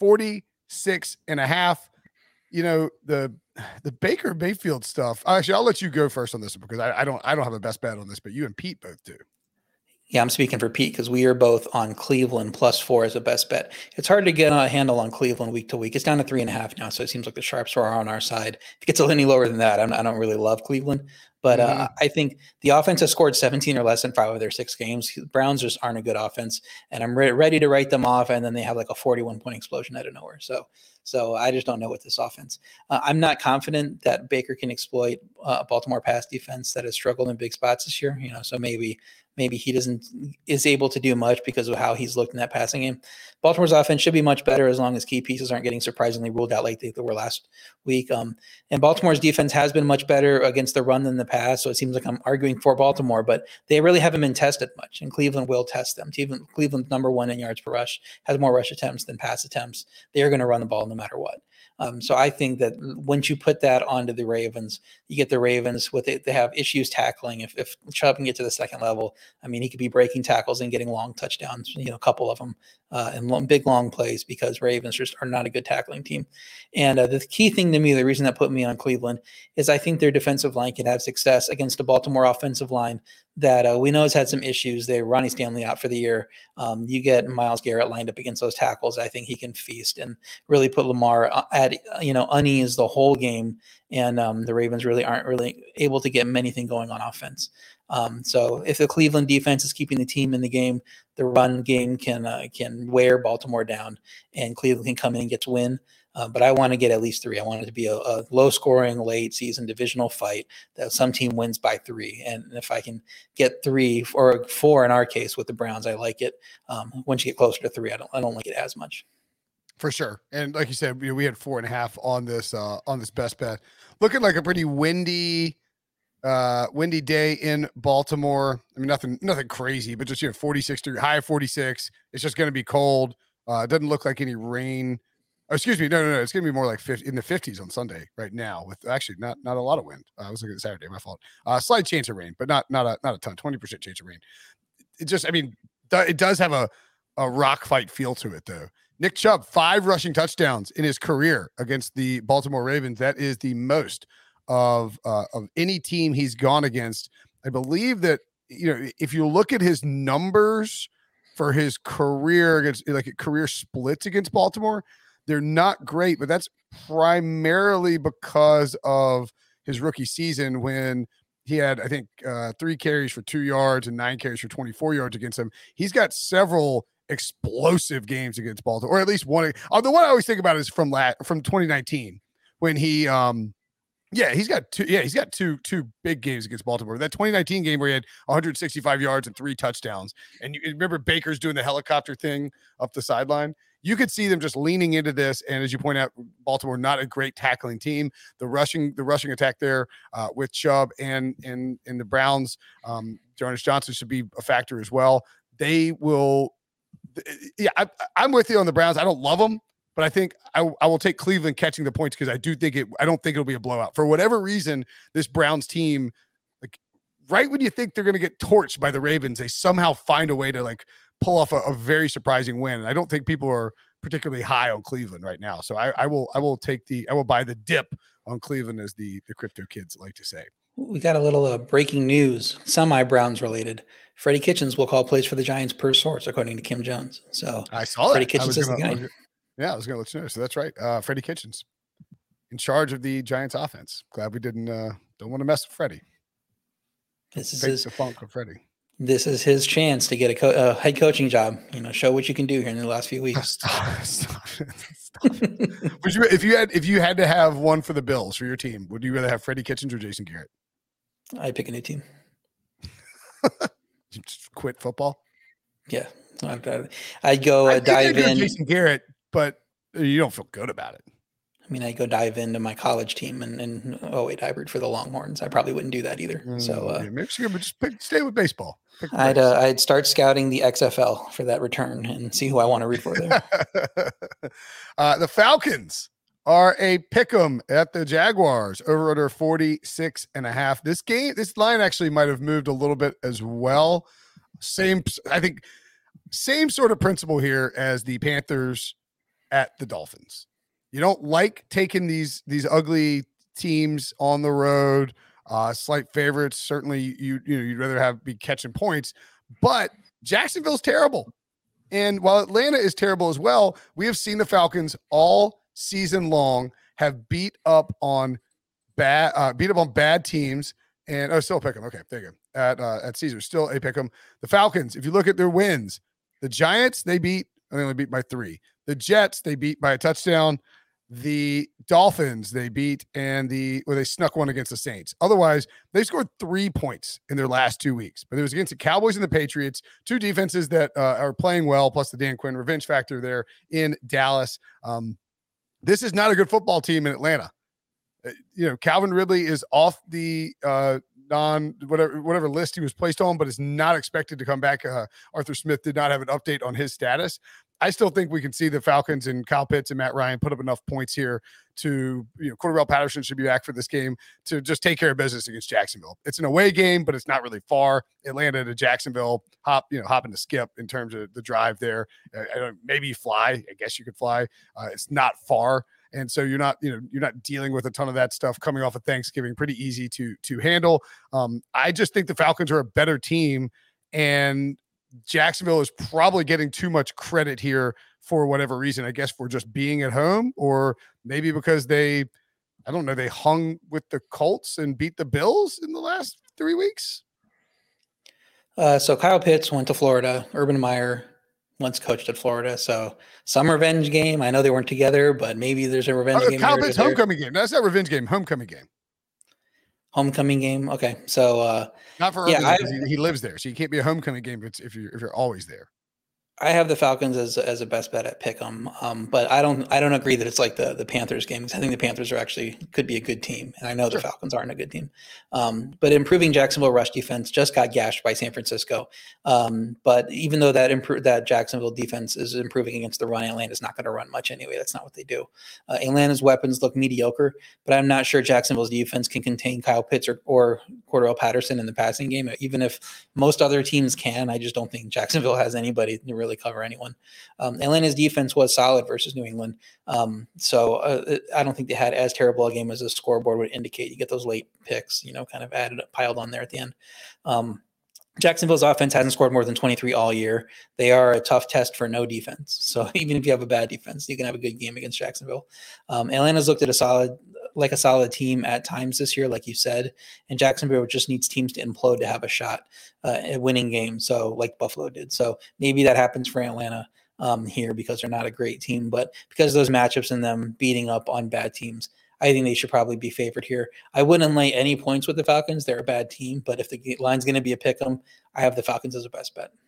forty-six and a half. You know, the the Baker Mayfield stuff. Actually, I'll let you go first on this one because I, I don't I don't have a best bet on this, but you and Pete both do. Yeah, I'm speaking for Pete because we are both on Cleveland plus four as a best bet. It's hard to get a handle on Cleveland week to week. It's down to three and a half now, so it seems like the sharps are on our side. If it gets any lower than that, I'm, I don't really love Cleveland. But uh, mm-hmm. I think the offense has scored seventeen or less in five of their six games. The Browns just aren't a good offense, and I'm re- ready to write them off, and then they have like a forty-one point explosion out of nowhere. So so I just don't know with this offense. Uh, I'm not confident that Baker can exploit uh, Baltimore pass defense that has struggled in big spots this year. You know, so maybe maybe he doesn't is able to do much because of how he's looked in that passing game. Baltimore's offense should be much better as long as key pieces aren't getting surprisingly ruled out like they were last week. Um, and Baltimore's defense has been much better against the run than the pass. So it seems like I'm arguing for Baltimore, but they really haven't been tested much, and Cleveland will test them. Cleveland, Cleveland's number one in yards per rush, has more rush attempts than pass attempts. They are going to run the ball no matter what. Um, so I think that once you put that onto the Ravens, you get the Ravens with it. They have issues tackling. If if Chubb can get to the second level, I mean, he could be breaking tackles and getting long touchdowns, you know, a couple of them uh, and long, big long plays because Ravens just are not a good tackling team. And uh, the key thing to me, the reason that put me on Cleveland is I think their defensive line can have success against the Baltimore offensive line that uh, we know has had some issues. They Ronnie Stanley out for the year. Um, you get Myles Garrett lined up against those tackles. I think he can feast and really put Lamar at, you know, unease the whole game. And um, the Ravens really aren't really able to get anything going on offense. Um, so if the Cleveland defense is keeping the team in the game, the run game can uh, can wear Baltimore down, and Cleveland can come in and get to win. Uh, but I want to get at least three. I want it to be a, a low-scoring, late-season divisional fight that some team wins by three. And if I can get three or four in our case with the Browns, I like it. Um, once you get closer to three, I don't. I don't like it as much. For sure. And like you said, we, we had four and a half on this uh, on this best bet. Looking like a pretty windy, uh, windy day in Baltimore. I mean, nothing, nothing crazy, but just you know, forty-six degree, high of forty-six. It's just going to be cold. Uh, it doesn't look like any rain. Oh, excuse me. No, no, no. It's going to be more like fifty in the fifties on Sunday right now with actually not, not a lot of wind. Uh, I was looking at Saturday, my fault. Uh, slight chance of rain, but not, not a, not a ton, twenty percent chance of rain. It just, I mean, th- it does have a, a rock fight feel to it though. Nick Chubb, five rushing touchdowns in his career against the Baltimore Ravens. That is the most of, uh, of any team he's gone against. I believe that, you know, if you look at his numbers for his career against like career splits against Baltimore, they're not great, but that's primarily because of his rookie season when he had, I think, uh, three carries for two yards and nine carries for twenty-four yards against him. He's got several explosive games against Baltimore, or at least one. Uh, the one I always think about is from la- from twenty nineteen when he, um, yeah, he's got two. Yeah, he's got two two big games against Baltimore. That twenty nineteen game where he had one hundred sixty-five yards and three touchdowns, and you remember Baker's doing the helicopter thing up the sideline. You could see them just leaning into this, and as you point out, Baltimore not a great tackling team. The rushing, the rushing attack there uh, with Chubb and and and the Browns, um, Jonas Johnson should be a factor as well. They will, yeah, I, I'm with you on the Browns. I don't love them, but I think I, I will take Cleveland catching the points because I do think it. I don't think it'll be a blowout for whatever reason. This Browns team, like right when you think they're going to get torched by the Ravens, they somehow find a way to like pull off a, a very surprising win. And I don't think people are particularly high on Cleveland right now. So I, I will, I will take the, I will buy the dip on Cleveland, as the, the crypto kids like to say. We got a little uh, breaking news, semi-Browns related. Freddie Kitchens will call plays for the Giants per source, according to Kim Jones. So I saw Freddie that. Kitchens is the guy. Gonna, yeah, I was going to let you know. So that's right. Uh, Freddie Kitchens in charge of the Giants offense. Glad we didn't, uh, don't want to mess with Freddie. This is Take his, the funk of Freddie. This is his chance to get a, co- a head coaching job. You know, show what you can do here in the last few weeks. Stop, stop, stop. Would you, if you had, if you had to have one for the Bills for your team, would you rather have Freddie Kitchens or Jason Garrett? I pick a new team. You just quit football. Yeah, I'd, I'd go uh, dive in. Jason Garrett, but you don't feel good about it. I mean, I go dive into my college team and, and oh wait, I root for the Longhorns. I probably wouldn't do that either. Mm, so uh, yeah, maybe just pick, stay with baseball. I'd uh, I'd start scouting the X F L for that return and see who I want to root for there. uh, the Falcons are a pick'em at the Jaguars over under forty-six and a half. This game, this line actually might have moved a little bit as well. Same, I think, same sort of principle here as the Panthers at the Dolphins. You don't like taking these these ugly teams on the road, uh, slight favorites. Certainly, you you know you'd rather have be catching points, but Jacksonville's terrible, and while Atlanta is terrible as well, we have seen the Falcons all season long have beat up on bad uh, beat up on bad teams, and oh, still pick them. Okay, there you go. At uh, at Caesars, still a pick them. The Falcons, if you look at their wins, the Giants they beat, they only beat by three. The Jets they beat by a touchdown. The Dolphins they beat, and the well, they snuck one against the Saints. Otherwise, they scored three points in their last two weeks. But it was against the Cowboys and the Patriots, two defenses that uh, are playing well, plus the Dan Quinn revenge factor there in Dallas. Um, this is not a good football team in Atlanta. Uh, you know, Calvin Ridley is off the uh, non whatever whatever list he was placed on, but is not expected to come back. Uh, Arthur Smith did not have an update on his status. I still think we can see the Falcons and Kyle Pitts and Matt Ryan put up enough points here to, you know, Cordarrelle Patterson should be back for this game to just take care of business against Jacksonville. It's an away game, but it's not really far. Atlanta to Jacksonville, hop, you know, hop and to skip in terms of the drive there. Uh, I don't, maybe you fly. I guess you could fly. Uh, it's not far. And so you're not, you know, you're not dealing with a ton of that stuff coming off of Thanksgiving. Pretty easy to to handle. Um, I just think the Falcons are a better team, and Jacksonville is probably getting too much credit here for whatever reason. I guess for just being at home, or maybe because they, I don't know, they hung with the Colts and beat the Bills in the last three weeks. Uh, so Kyle Pitts went to Florida. Urban Meyer once coached at Florida. So some revenge game. I know they weren't together, but maybe there's a revenge Oh, game. Kyle Pitts homecoming game. That's not revenge game. Homecoming game. Homecoming game. Okay. So uh, not for yeah, Urban, I, because he, he lives there. So you can't be a homecoming game if, it's, if you're if you're always there. I have the Falcons as as a best bet at Pick'em, um, but I don't I don't agree that it's like the the Panthers game, because I think the Panthers are actually could be a good team, and I know Sure. the Falcons aren't a good team. Um, but improving Jacksonville rush defense just got gashed by San Francisco. Um, but even though that improve that Jacksonville defense is improving against the run, Atlanta's not going to run much anyway. That's not what they do. Uh, Atlanta's weapons look mediocre, but I'm not sure Jacksonville's defense can contain Kyle Pitts or, or Cordell Patterson in the passing game. Even if most other teams can, I just don't think Jacksonville has anybody to really cover anyone. Um, Atlanta's defense was solid versus New England. Um, so uh, I don't think they had as terrible a game as the scoreboard would indicate. You get those late picks, you know, kind of added up, piled on there at the end. Um, Jacksonville's offense hasn't scored more than twenty-three all year. They are a tough test for no defense. So even if you have a bad defense, you can have a good game against Jacksonville. Um, Atlanta's looked at a solid, like a solid team at times this year, like you said, and Jacksonville just needs teams to implode to have a shot uh, at winning games. So like Buffalo did. So maybe that happens for Atlanta um, here because they're not a great team, but because of those matchups and them beating up on bad teams, I think they should probably be favored here. I wouldn't lay any points with the Falcons. They're a bad team, but if the line's going to be a pick 'em, I have the Falcons as a best bet.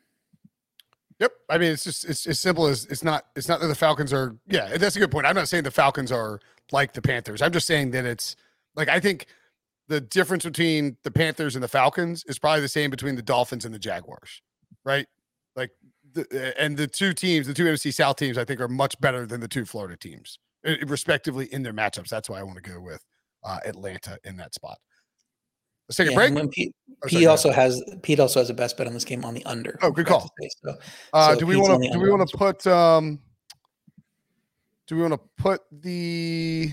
Yep. I mean, it's just it's as simple as it's not it's not that the Falcons are. Yeah, that's a good point. I'm not saying the Falcons are like the Panthers. I'm just saying that it's like, I think the difference between the Panthers and the Falcons is probably the same between the Dolphins and the Jaguars, right? Like, the, and the two teams, the two N F C South teams, I think are much better than the two Florida teams, respectively, in their matchups. That's why I want to go with uh, Atlanta in that spot. Let's take yeah, a break. Pete, oh, Pete sorry, also has Pete also has a best bet on this game on the under. Oh, good call. Say, so, uh, so do we want to do we want to put um do we want to put the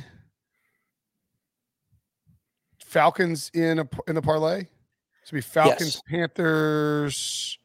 Falcons in a in the parlay? So be Falcons, yes. Panthers,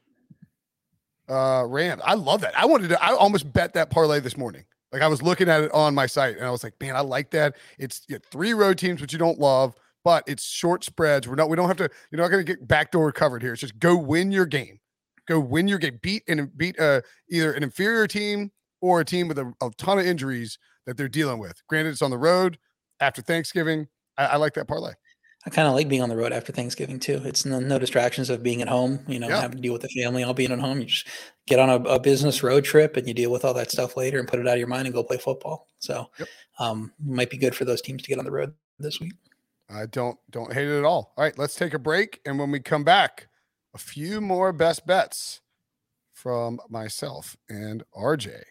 uh, Rams. I love that. I wanted to. I almost bet that parlay this morning. Like, I was looking at it on my site, and I was like, man, I like that. It's you know, three road teams, which you don't love, but it's short spreads. We're not. We don't have to. You're not going to get backdoor covered here. It's just go win your game. Go win your game. Beat and beat uh, either an inferior team or a team with a, a ton of injuries that they're dealing with. Granted, it's on the road after Thanksgiving. I, I like that parlay. I kind of like being on the road after Thanksgiving too. It's no, no distractions of being at home, you know, Yeah. having to deal with the family, all being at home. You just get on a, a business road trip and you deal with all that stuff later and put it out of your mind and go play football. So Yep. um, might be good for those teams to get on the road this week. I don't don't hate it at all. All right, let's take a break, and when we come back, a few more best bets from myself and R J.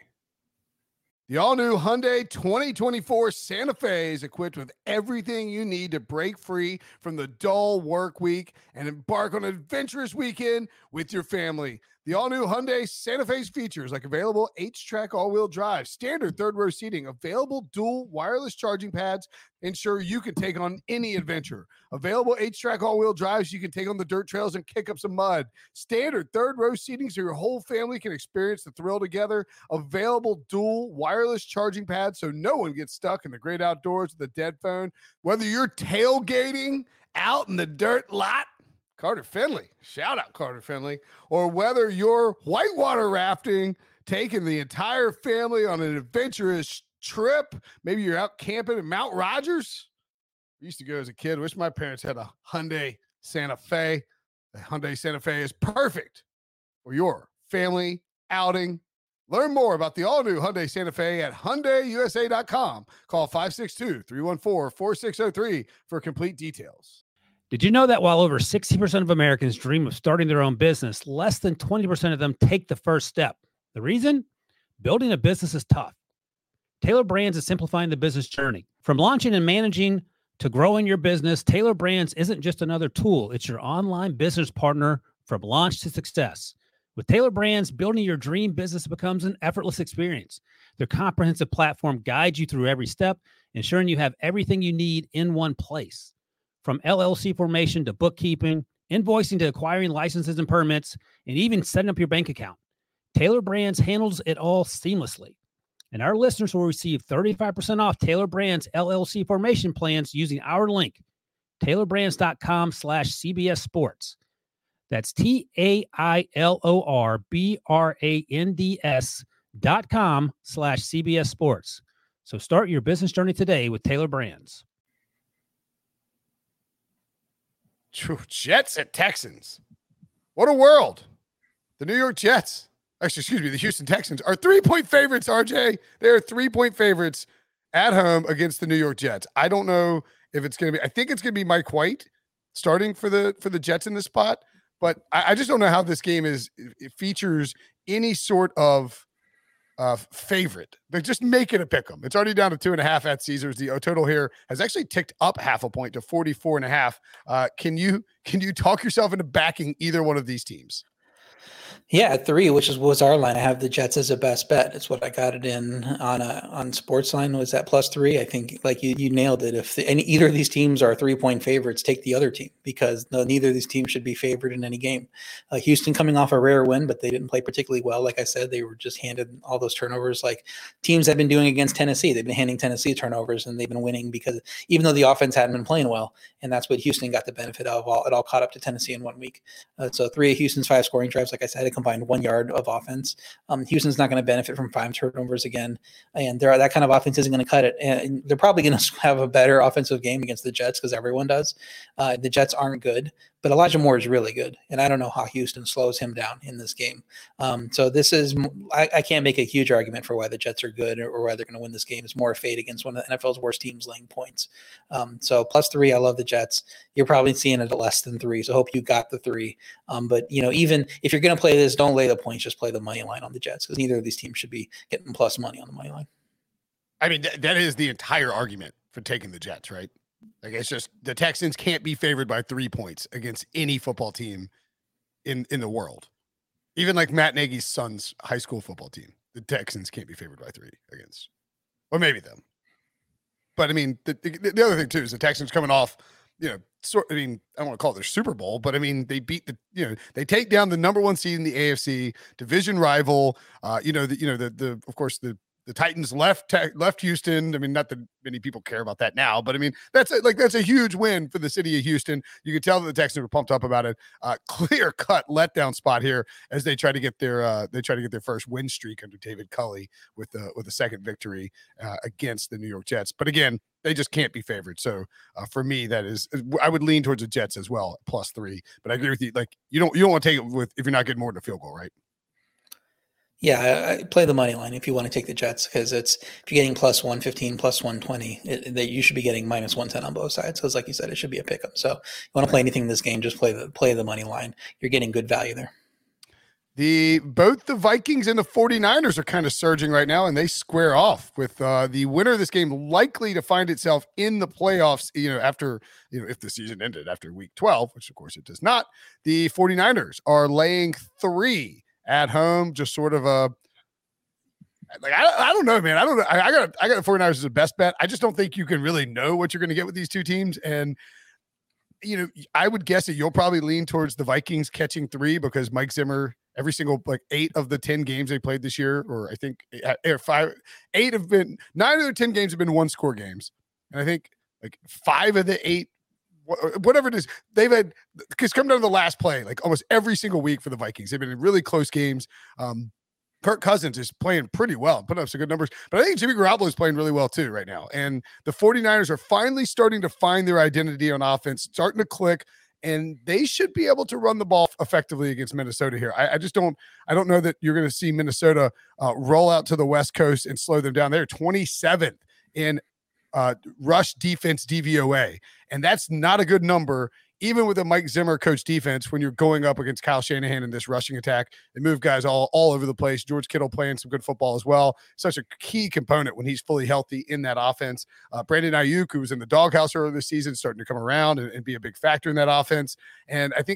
The all-new Hyundai twenty twenty-four Santa Fe is equipped with everything you need to break free from the dull work week and embark on an adventurous weekend with your family. The all-new Hyundai Santa Fe's features like available H-Track all-wheel drive, standard third-row seating, available dual wireless charging pads, ensure you can take on any adventure. Available H-Track all-wheel drives, you can take on the dirt trails and kick up some mud. Standard third-row seating so your whole family can experience the thrill together. Available dual wireless charging pads so no one gets stuck in the great outdoors with a dead phone. Whether you're tailgating out in the dirt lot, Carter Finley, shout out Carter Finley, or whether you're whitewater rafting, taking the entire family on an adventurous trip, maybe you're out camping in Mount Rogers. I used to go as a kid. Wish my parents had a Hyundai Santa Fe. The Hyundai Santa Fe is perfect for your family outing. Learn more about the all-new Hyundai Santa Fe at Hyundai U S A dot com. Call five six two, three one four, four six zero three for complete details. Did you know that while over sixty percent of Americans dream of starting their own business, less than twenty percent of them take the first step? The reason? Building a business is tough. Taylor Brands is simplifying the business journey. From launching and managing to growing your business, Taylor Brands isn't just another tool. It's your online business partner from launch to success. With Taylor Brands, building your dream business becomes an effortless experience. Their comprehensive platform guides you through every step, ensuring you have everything you need in one place. From L L C formation to bookkeeping, invoicing to acquiring licenses and permits, and even setting up your bank account, Taylor Brands handles it all seamlessly. And our listeners will receive thirty-five percent off Taylor Brands L L C formation plans using our link, taylorbrands.com slash CBS Sports. That's T A I L O R B R A N D S dot com slash CBS Sports. So start your business journey today with Taylor Brands. True. Jets at Texans. What a world. The New York Jets, actually, excuse me, the Houston Texans are three-point favorites, R J. They're three-point favorites at home against the New York Jets. I don't know if it's going to be, I think it's going to be Mike White starting for the for the Jets in this spot. But I, I just don't know how this game is. It features any sort of uh, favorite. But just make it a pick 'em. It's already down to two and a half at Caesars. The total here has actually ticked up half a point to forty-four and a half. Uh, can you can you talk yourself into backing either one of these teams? Yeah, at three, which is was our line. I have the Jets as a best bet. It's what I got it in on a on Sportsline. Was that plus three? I think like you you nailed it. If the, any either of these teams are three point favorites, take the other team because no, neither of these teams should be favored in any game. Uh, Houston coming off a rare win, but they didn't play particularly well. Like I said, they were just handed all those turnovers. Like teams have been doing against Tennessee, they've been handing Tennessee turnovers and they've been winning because even though the offense hadn't been playing well, and that's what Houston got the benefit of. All it all caught up to Tennessee in one week. Uh, so three of Houston's five scoring drives, like I said, a combined one yard of offense. Um, Houston's not going to benefit from five turnovers again, and there that kind of offense isn't going to cut it. And they're probably going to have a better offensive game against the Jets because everyone does. Uh, the Jets aren't good, but Elijah Moore is really good, and I don't know how Houston slows him down in this game. Um, so this is I, I can't make a huge argument for why the Jets are good or, or why they're going to win this game. It's more a fade against one of the N F L's worst teams laying points. Um, so plus three, I love the Jets. You're probably seeing it at less than three, so I hope you got the three. Um, but you know, even if you're going to play this, don't lay the points. Just play the money line on the Jets because neither of these teams should be getting plus money on the money line. I mean, th- that is the entire argument for taking the Jets, right? Like it's just the Texans can't be favored by three points against any football team in, in the world. Even like Matt Nagy's son's high school football team, the Texans can't be favored by three against, or maybe them. But I mean, the, the, the other thing too is the Texans coming off, you know, sort. I mean, I don't want to call it their Super Bowl, but I mean, they beat the, you know, they take down the number one seed in the A F C, division rival. Uh, you know, the, you know, the the of course the. The Titans left left Houston. I mean, not that many people care about that now, but I mean, that's a, like that's a huge win for the city of Houston. You could tell that the Texans were pumped up about it. Uh, clear cut letdown spot here as they try to get their uh, they try to get their first win streak under David Culley with the with a second victory uh, against the New York Jets. But again, they just can't be favored. So uh, for me, that is I would lean towards the Jets as well, plus three. But I agree with you. Like you don't you don't want to take it with if you're not getting more than a field goal, right? Yeah, I, I play the money line if you want to take the Jets because it's if you're getting plus one fifteen, plus one twenty, it, that you should be getting minus one ten on both sides. Because, like you said, it should be a pick 'em. So, you want to play anything in this game, just play the play the money line. You're getting good value there. The both the Vikings and the 49ers are kind of surging right now, and they square off with uh, the winner of this game likely to find itself in the playoffs. You know, after you know, if the season ended after week twelve, which of course it does not. The 49ers are laying three at home, just sort of a like I, I don't know, man. I don't know. I, I got I got the 49ers as a best bet. I just don't think you can really know what you're going to get with these two teams. And you know, I would guess that you'll probably lean towards the Vikings catching three because Mike Zimmer, every single like eight of the ten games they played this year, or I think or five, eight have been nine of the ten games have been one score games, and I think like five of the eight. Whatever it is, they've had because come down to the last play, like almost every single week for the Vikings. They've been in really close games. Um, Kirk Cousins is playing pretty well, putting up some good numbers, but I think Jimmy Garoppolo is playing really well too right now. And the 49ers are finally starting to find their identity on offense, starting to click, and they should be able to run the ball effectively against Minnesota here. I, I just don't, I don't know that you're going to see Minnesota uh, roll out to the West Coast and slow them down. They're twenty-seventh in uh, rush defense D V O A. And that's not a good number, even with a Mike Zimmer coach defense, when you're going up against Kyle Shanahan in this rushing attack. They move guys all, all over the place. George Kittle playing some good football as well. Such a key component when he's fully healthy in that offense. Uh, Brandon Ayuk, who was in the doghouse earlier this season, starting to come around and, and be a big factor in that offense. And I think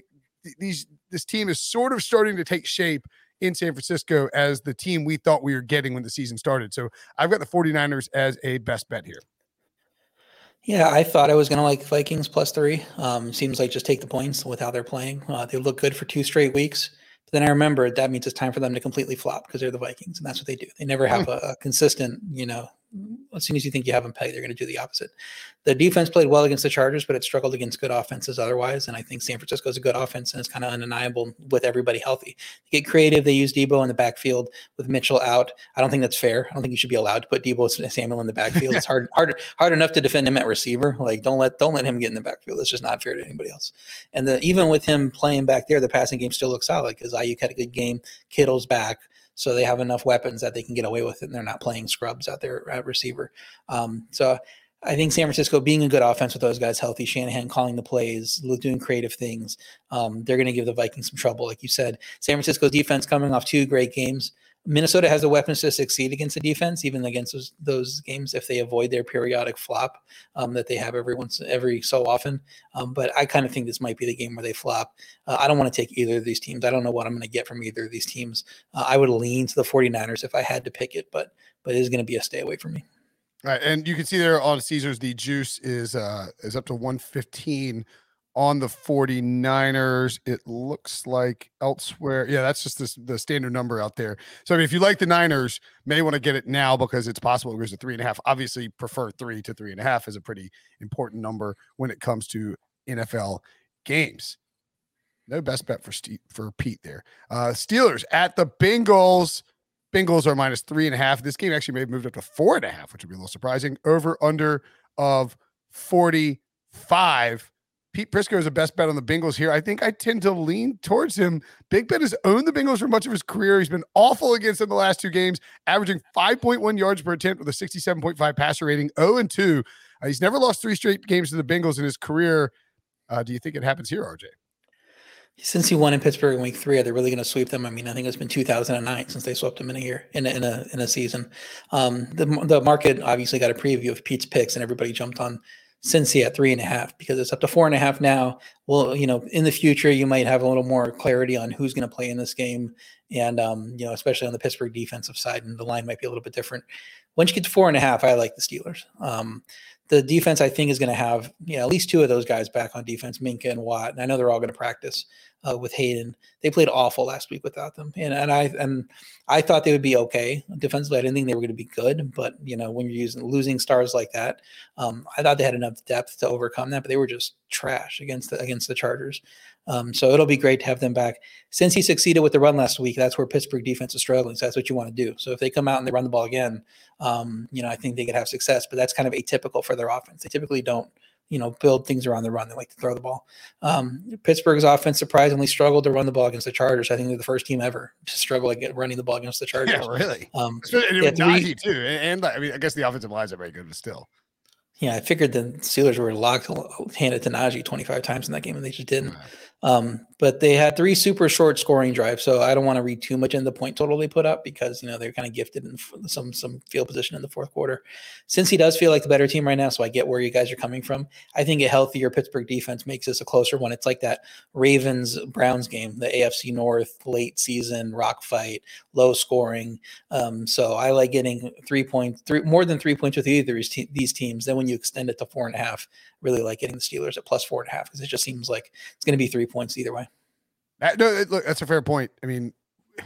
these this team is sort of starting to take shape in San Francisco as the team we thought we were getting when the season started. So I've got the 49ers as a best bet here. Yeah, I thought I was going to like Vikings plus three. Um, seems like just take the points with how they're playing. Uh, they look good for two straight weeks. But then I remember that means it's time for them to completely flop because they're the Vikings, and that's what they do. They never have a, a consistent, you know, as soon as you think you have them pegged, they're going to do the opposite. The defense played well against the Chargers, but it struggled against good offenses otherwise. And I think San Francisco is a good offense, and it's kind of undeniable with everybody healthy. They get creative. They use Debo in the backfield with Mitchell out. I don't think that's fair. I don't think you should be allowed to put Debo Samuel in the backfield. It's hard, hard, hard enough to defend him at receiver. Like don't let don't let him get in the backfield. It's just not fair to anybody else. And the, even with him playing back there, the passing game still looks solid because Ayuk had a good game. Kittle's back. So they have enough weapons that they can get away with it, and they're not playing scrubs out there at receiver. Um, so I think San Francisco being a good offense with those guys healthy, Shanahan calling the plays, doing creative things, um, they're going to give the Vikings some trouble. Like you said, San Francisco's defense coming off two great games. Minnesota has the weapons to succeed against the defense, even against those, those games if they avoid their periodic flop um, that they have every once every so often. Um, but I kind of think this might be the game where they flop. Uh, I don't want to take either of these teams. I don't know what I'm going to get from either of these teams. Uh, I would lean to the 49ers if I had to pick it, but but it is going to be a stay away from me. All right, and you can see there on Caesars, the juice is uh, is up to one fifteen on the 49ers. It looks like elsewhere. Yeah, that's just this, the standard number out there. So I mean, if you like the Niners, may want to get it now because it's possible it goes to three and a half. Obviously, prefer three to three and a half is a pretty important number when it comes to N F L games. No best bet for Steve, for Pete there. Uh, Steelers at the Bengals. Bengals are minus three and a half. This game actually may have moved up to four and a half, which would be a little surprising. Over under of forty-five. Pete Prisco is the best bet on the Bengals here. I think I tend to lean towards him. Big Ben has owned the Bengals for much of his career. He's been awful against them the last two games, averaging five point one yards per attempt with a sixty-seven point five passer rating, oh and two. Uh, he's never lost three straight games to the Bengals in his career. Uh, do you think it happens here, R J? Since he won in Pittsburgh in week three, are they really going to sweep them? I mean, I think it's been two thousand nine since they swept them in a year, in a, in a, in a season. Um, the, the market obviously got a preview of Pete's picks, and everybody jumped on Cincy at three and a half because it's up to four and a half now. Well, you know, in the future, you might have a little more clarity on who's going to play in this game. And, um, you know, especially on the Pittsburgh defensive side, and the line might be a little bit different. Once you get to four and a half, I like the Steelers. Um, the defense, I think, is going to have, you know, at least two of those guys back on defense, Minka and Watt. And I know they're all going to practice uh, with Hayden. They played awful last week without them. And and I and I thought they would be okay defensively. I didn't think they were going to be good. But, you know, when you're using losing stars like that, um, I thought they had enough depth to overcome that. But they were just trash against the, against the Chargers. Um, so it'll be great to have them back. Since he succeeded with the run last week, that's where Pittsburgh defense is struggling. So that's what you want to do. So if they come out and they run the ball again, um, you know, I think they could have success. But that's kind of atypical for their offense. They typically don't, you know, build things around the run. They like to throw the ball. Um, Pittsburgh's offense surprisingly struggled to run the ball against the Chargers. I think they're the first team ever to struggle at running the ball against the Chargers. Yeah, really. Um, and it yeah, was three, Najee too. And, and I mean, I guess the offensive lines are very good, but still. Yeah, I figured the Steelers were locked, handed to Najee twenty-five times in that game, and they just didn't. Um, but they had three super short scoring drives, so I don't want to read too much in the point total they put up because, you know, they're kind of gifted in some some field position in the fourth quarter. Since he does feel like the better team right now, so I get where you guys are coming from. I think a healthier Pittsburgh defense makes this a closer one. It's like that Ravens-Browns game, the A F C North late season rock fight, low scoring. Um, so I like getting three points, three more than three points with either of these teams. Then when you extend it to four and a half, really like getting the Steelers at plus four and a half because it just seems like it's going to be three points either way. That, no, it, look, that's a fair point. I mean,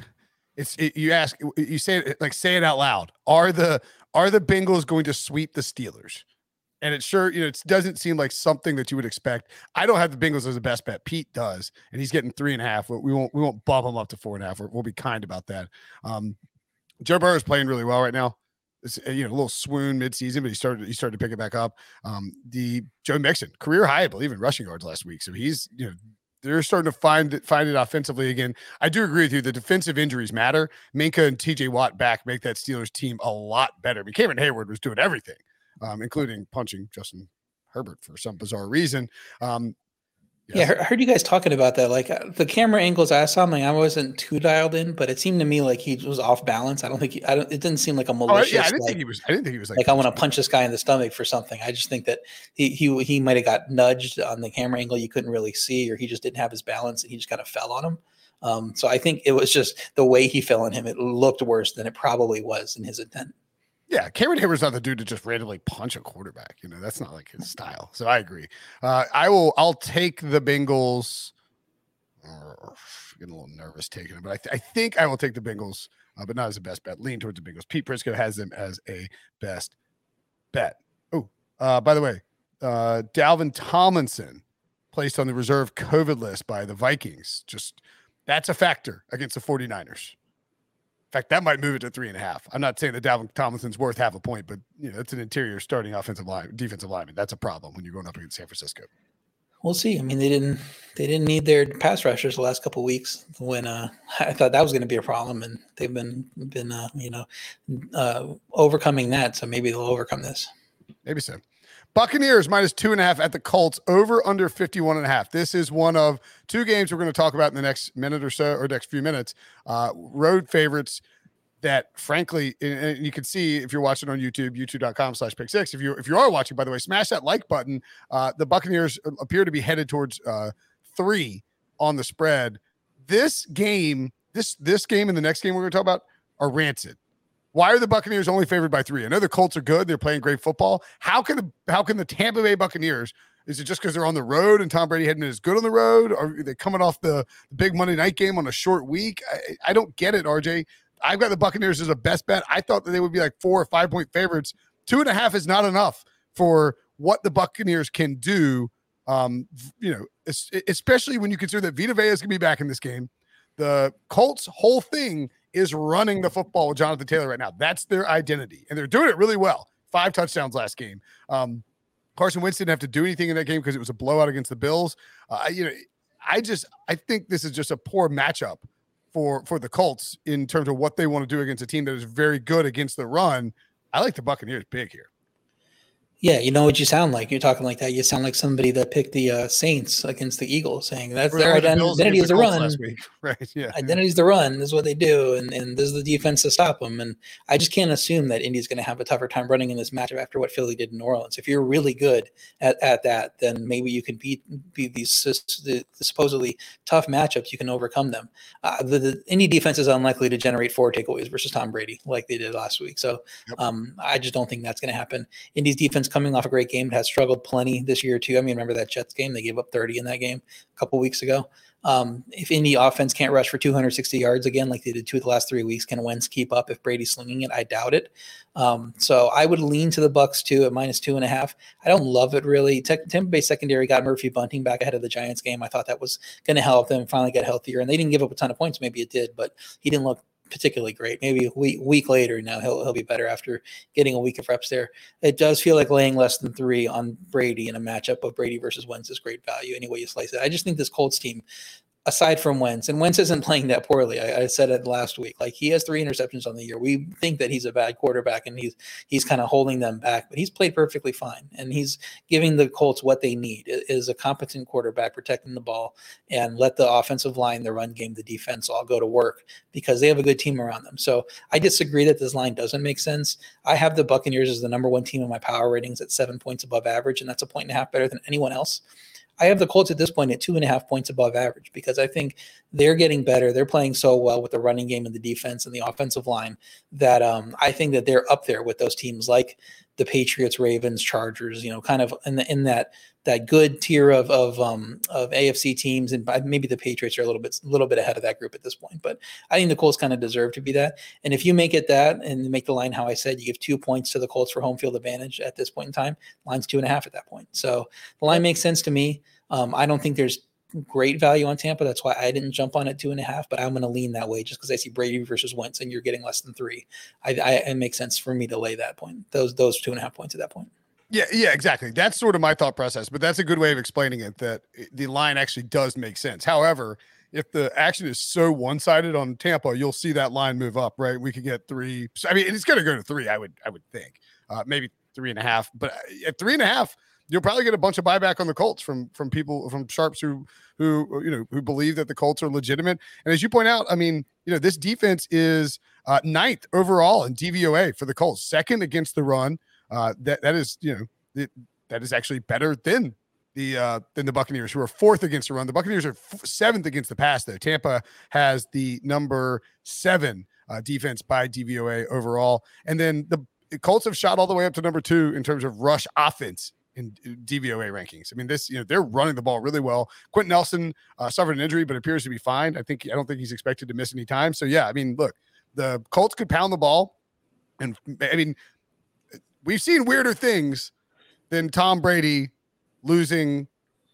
it's it, you ask, you say it like say it out loud. Are the are the Bengals going to sweep the Steelers? And it sure, you know, it doesn't seem like something that you would expect. I don't have the Bengals as a best bet. Pete does, and he's getting three and a half. We won't we won't bump him up to four and a half. We'll be kind about that. Um, Joe Burrow is playing really well right now. It's, you know, a little swoon midseason, but he started he started to pick it back up. Um, the Joe Mixon career high, I believe, in rushing yards last week. So he's, you know, they're starting to find it, find it offensively again. I do agree with you. The defensive injuries matter. Minka and T J Watt back make that Steelers team a lot better. I mean, Cameron Hayward was doing everything, um, including punching Justin Herbert for some bizarre reason. Um, Yeah, I heard, I heard you guys talking about that. Like uh, the camera angles I saw, like, I wasn't too dialed in, but it seemed to me like he was off balance. I don't think he, I don't. It didn't seem like a malicious. Oh, yeah, I didn't like, think he was. I didn't think he was like. like I want to punch this guy in the stomach for something. I just think that he he he might have got nudged on the camera angle you couldn't really see, or he just didn't have his balance and he just kind of fell on him. Um, so I think it was just the way he fell on him. It looked worse than it probably was in his intent. Yeah, Cameron Hayward's not the dude to just randomly punch a quarterback. You know, that's not like his style. So I agree. Uh, I will. I'll take the Bengals. Oh, getting a little nervous taking it, but I, th- I think I will take the Bengals, uh, but not as a best bet. Lean towards the Bengals. Pete Prisco has them as a best bet. Oh, uh, by the way, uh, Dalvin Tomlinson placed on the reserve COVID list by the Vikings. Just that's a factor against the 49ers. In fact, that might move it to three and a half. I'm not saying that Dalvin Tomlinson's worth half a point, but you know, it's an interior starting offensive line, defensive lineman. That's a problem when you're going up against San Francisco. We'll see. I mean, they didn't they didn't need their pass rushers the last couple of weeks when uh, I thought that was going to be a problem, and they've been been uh, you know uh, overcoming that. So maybe they'll overcome this. Maybe so. Buccaneers minus two and a half at the Colts, over under fifty-one and a half. This is one of two games we're going to talk about in the next minute or so, or next few minutes. Uh, road favorites that, frankly, and you can see if you're watching on YouTube, youtube.com slash pick six. If you if you are watching, by the way, smash that like button. Uh, the Buccaneers appear to be headed towards uh, three on the spread. This game, this this game and the next game we're going to talk about are rancid. Why are the Buccaneers only favored by three? I know the Colts are good. They're playing great football. How can the how can the Tampa Bay Buccaneers, is it just because they're on the road and Tom Brady hadn't been as good on the road? Or are they coming off the big Monday night game on a short week? I, I don't get it, R J. I've got the Buccaneers as a best bet. I thought that they would be like four or five point favorites. Two and a half is not enough for what the Buccaneers can do. Um, you know, especially when you consider that Vita Vea is going to be back in this game. The Colts' whole thing is running the football with Jonathan Taylor right now. That's their identity, and they're doing it really well. Five touchdowns last game. Um, Carson Wentz didn't have to do anything in that game because it was a blowout against the Bills. Uh, you know, I just I think this is just a poor matchup for for the Colts in terms of what they want to do against a team that is very good against the run. I like the Buccaneers big here. Yeah, you know what you sound like. You're talking like that. You sound like somebody that picked the uh, Saints against the Eagles, saying that's their the identity is the run. Right? Yeah, identity is the run. This is what they do, and, and this is the defense to stop them. And I just can't assume that Indy's going to have a tougher time running in this matchup after what Philly did in New Orleans. If you're really good at, at that, then maybe you can beat, beat these the, the supposedly tough matchups. You can overcome them. Uh, the, the Indy defense is unlikely to generate four takeaways versus Tom Brady like they did last week. So yep. um, I just don't think that's going to happen. Indy's defense coming off a great game has struggled plenty this year too. I mean, remember that Jets game? They gave up thirty in that game a couple weeks ago. Um, if Indy offense can't rush for two hundred sixty yards again, like they did two of the last three weeks, can Wentz keep up if Brady's slinging it? I doubt it. Um, so I would lean to the Bucs too at minus two and a half. I don't love it really. Tampa Bay secondary got Murphy Bunting back ahead of the Giants game. I thought that was going to help them finally get healthier, and they didn't give up a ton of points. Maybe it did, but he didn't look particularly great. Maybe a week, week later now he'll he'll be better after getting a week of reps there. It does feel like laying less than three on Brady in a matchup of Brady versus Wentz is great value any way you slice it. I just think this Colts team, aside from Wentz, and Wentz isn't playing that poorly. I, I said it last week. Like, he has three interceptions on the year. We think that he's a bad quarterback and he's he's kind of holding them back, but he's played perfectly fine. And he's giving the Colts what they need is a competent quarterback protecting the ball and let the offensive line, the run game, the defense all go to work because they have a good team around them. So I disagree that this line doesn't make sense. I have the Buccaneers as the number one team in my power ratings at seven points above average, and that's a point and a half better than anyone else. I have the Colts at this point at two and a half points above average because I think they're getting better. They're playing so well with the running game and the defense and the offensive line that um, I think that they're up there with those teams like the Patriots, Ravens, Chargers, you know, kind of in the, in that that good tier of of um, of A F C teams, and maybe the Patriots are a little bit a little bit ahead of that group at this point. But I think the Colts kind of deserve to be that. And if you make it that and make the line how I said, you give two points to the Colts for home field advantage at this point in time. Line's two and a half at that point. So the line makes sense to me. Um, I don't think there's great value on Tampa. That's why I didn't jump on it two and a half, but I'm going to lean that way just because I see Brady versus Wentz and you're getting less than three. I, I, it makes sense for me to lay that point, those, those two and a half points at that point. Yeah, yeah, exactly. That's sort of my thought process, but that's a good way of explaining it, that the line actually does make sense. However, if the action is so one-sided on Tampa, you'll see that line move up, right? We could get three. I mean, it's going to go to three, I would, I would think, uh, maybe three and a half, but at three and a half, you'll probably get a bunch of buyback on the Colts from from people from sharps who who you know who believe that the Colts are legitimate. And as you point out, I mean, you know, this defense is uh, ninth overall in D V O A for the Colts, second against the run. Uh, that that is you know it, that is actually better than the uh, than the Buccaneers, who are fourth against the run. The Buccaneers are f- seventh against the pass, though. Tampa has the number seven uh, defense by D V O A overall, and then the The Colts have shot all the way up to number two in terms of rush offense in D V O A rankings. I mean, this, you know, they're running the ball really well. Quentin Nelson uh, suffered an injury, but appears to be fine. I think, I don't think he's expected to miss any time. So yeah, I mean, look, the Colts could pound the ball. And I mean, we've seen weirder things than Tom Brady losing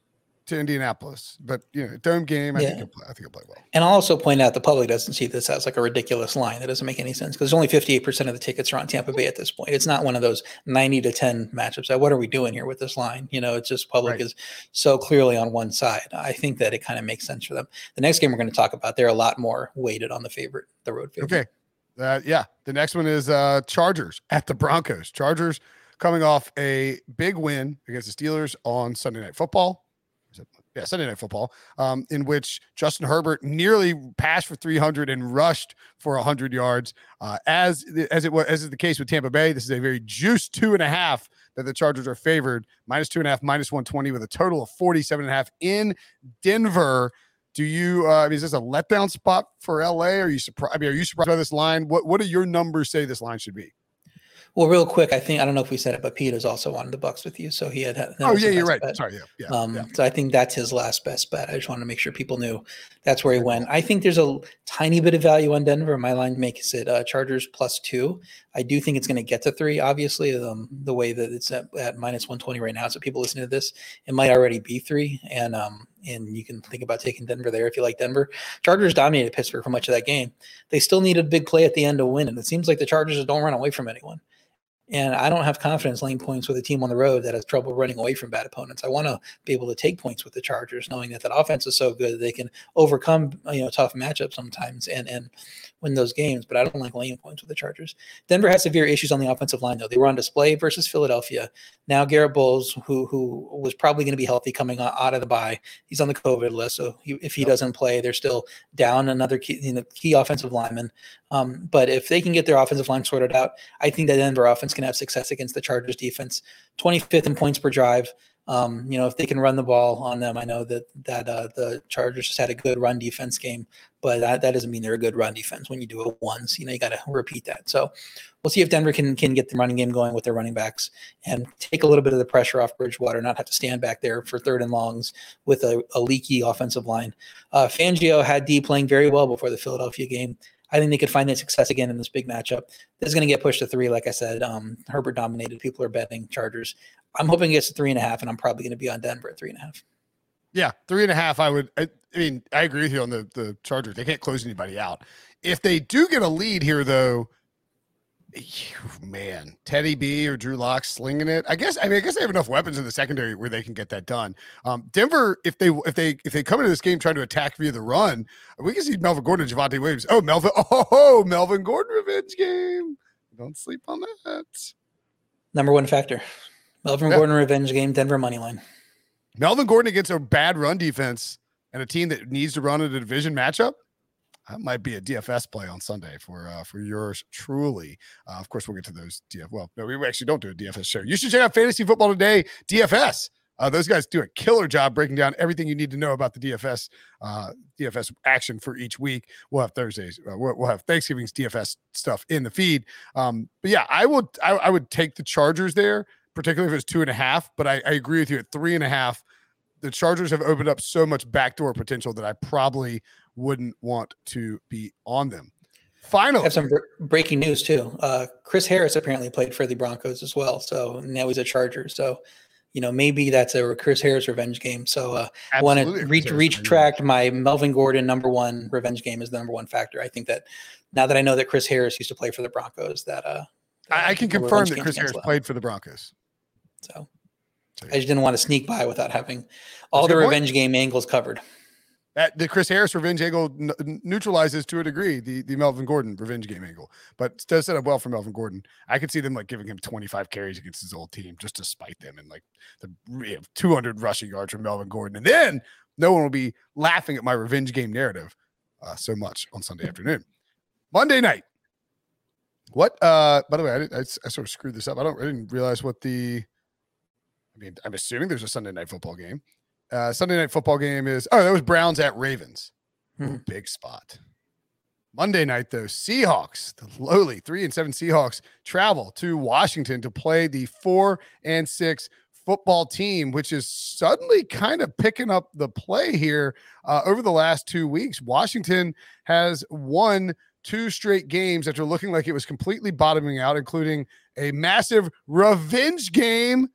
to Indianapolis, but you know, dome game, I Yeah. think he'll play, I think he'll play well. And I'll also point out the public doesn't see this as like a ridiculous line. That doesn't make any sense because only fifty-eight percent of the tickets are on Tampa Bay at this point. It's not one of those ninety to ten matchups. Like, what are we doing here with this line? You know, it's just public Right. is so clearly on one side. I think that it kind of makes sense for them. The next game we're going to talk about, they're a lot more weighted on the favorite, the road favorite. Okay. Uh, yeah. The next one is uh, Chargers at the Broncos. Chargers coming off a big win against the Steelers on Sunday Night Football. Is it- Yeah, Sunday Night Football, um, in which Justin Herbert nearly passed for three hundred and rushed for one hundred yards. Uh, as as it was, as is the case with Tampa Bay, this is a very juiced two and a half that the Chargers are favored, minus two and a half, minus one twenty, with a total of forty-seven and a half in Denver. Do you? Uh, I mean, is this a letdown spot for L A? Are you surprised? I mean, are you surprised by this line? What What do your numbers say this line should be? Well, real quick, I think I don't know if we said it, but Pete is also on the Bucks with you, so he had. that Oh was yeah, the you're best right. bet. Sorry, yeah, yeah, Um, yeah. So I think that's his last best bet. I just wanted to make sure people knew that's where he went. I think there's a tiny bit of value on Denver. My line makes it uh, Chargers plus two. I do think it's going to get to three. Obviously, um, the way that it's at, at minus one twenty right now, so people listening to this, it might already be three. And um, and you can think about taking Denver there if you like Denver. Chargers dominated Pittsburgh for much of that game. They still need a big play at the end to win, and it seems like the Chargers don't run away from anyone. And I don't have confidence laying points with a team on the road that has trouble running away from bad opponents. I want to be able to take points with the Chargers, knowing that that offense is so good that they can overcome, you know, tough matchups sometimes and and win those games. But I don't like laying points with the Chargers. Denver has severe issues on the offensive line, though. They were on display versus Philadelphia. Now Garrett Bowles, who who was probably going to be healthy coming out of the bye, he's on the COVID list. So he, if he doesn't play, they're still down another key, you know, key offensive lineman. Um, but if they can get their offensive line sorted out, I think that Denver offense can have success against the Chargers defense. twenty-fifth in points per drive. Um, you know, if they can run the ball on them, I know that that uh, the Chargers just had a good run defense game, but that, that doesn't mean they're a good run defense. When you do it once, you know, you got to repeat that. So we'll see if Denver can can get the running game going with their running backs and take a little bit of the pressure off Bridgewater, not have to stand back there for third and longs with a, a leaky offensive line. Uh, Fangio had D playing very well before the Philadelphia game. I think they could find that success again in this big matchup. This is going to get pushed to three. Like I said, um, Herbert dominated. People are betting Chargers. I'm hoping it gets to three and a half, and I'm probably going to be on Denver at three and a half. Yeah, three and a half. I would. I, I mean, I agree with you on the the Chargers. They can't close anybody out. If they do get a lead here, though, man, Teddy B or Drew Lock slinging it. I guess. I mean, I guess they have enough weapons in the secondary where they can get that done. Um, Denver, if they if they if they come into this game trying to attack via the run, we can see Melvin Gordon and Javonte Williams. Oh, Melvin. Oh, Melvin Gordon revenge game. Don't sleep on that. Number one factor. Melvin Yeah. Gordon revenge game, Denver money line. Melvin Gordon against a bad run defense and a team that needs to run in a division matchup. That might be a D F S play on Sunday for uh, for yours truly. Uh, of course, we'll get to those D F. Well, no, we actually don't do a D F S show. You should check out Fantasy Football Today D F S. Uh, those guys do a killer job breaking down everything you need to know about the D F S uh, D F S action for each week. We'll have Thursdays. Uh, we'll, we'll have Thanksgiving's D F S stuff in the feed. Um, but yeah, I would I, I would take the Chargers there, particularly if it's two and a half. But I, I agree with you at three and a half. The Chargers have opened up so much backdoor potential that I probably wouldn't want to be on them. I Finally, have some br- breaking news too. Uh, Chris Harris apparently played for the Broncos as well. So now he's a Charger. So, you know, maybe that's a Chris Harris revenge game. So uh, I want absolutely to a reach Chris Harris reach revenge. track my Melvin Gordon number one revenge game is the number one factor. I think that now that I know that Chris Harris used to play for the Broncos, that uh, I, I can the confirm revenge that games Chris Harris cancel out. played for the Broncos. So So, I just didn't want to sneak by without having all That's a the good point. revenge game angles covered. That the Chris Harris revenge angle n- neutralizes to a degree the, the Melvin Gordon revenge game angle, but it does set up well for Melvin Gordon. I could see them like giving him twenty-five carries against his old team just to spite them, and like the you know, two hundred rushing yards from Melvin Gordon, and then no one will be laughing at my revenge game narrative uh, so much on Sunday afternoon. Monday night. What? Uh, by the way, I, did, I, I sort of screwed this up. I don't. I didn't realize what the. I mean, I'm assuming there's a Sunday night football game. Uh, Sunday night football game is, oh, that was Browns at Ravens. Ooh, big spot. Monday night, though, Seahawks, the lowly three and seven Seahawks, travel to Washington to play the four and six football team, which is suddenly kind of picking up the play here uh, over the last two weeks. Washington has won two straight games after looking like it was completely bottoming out, including a massive revenge game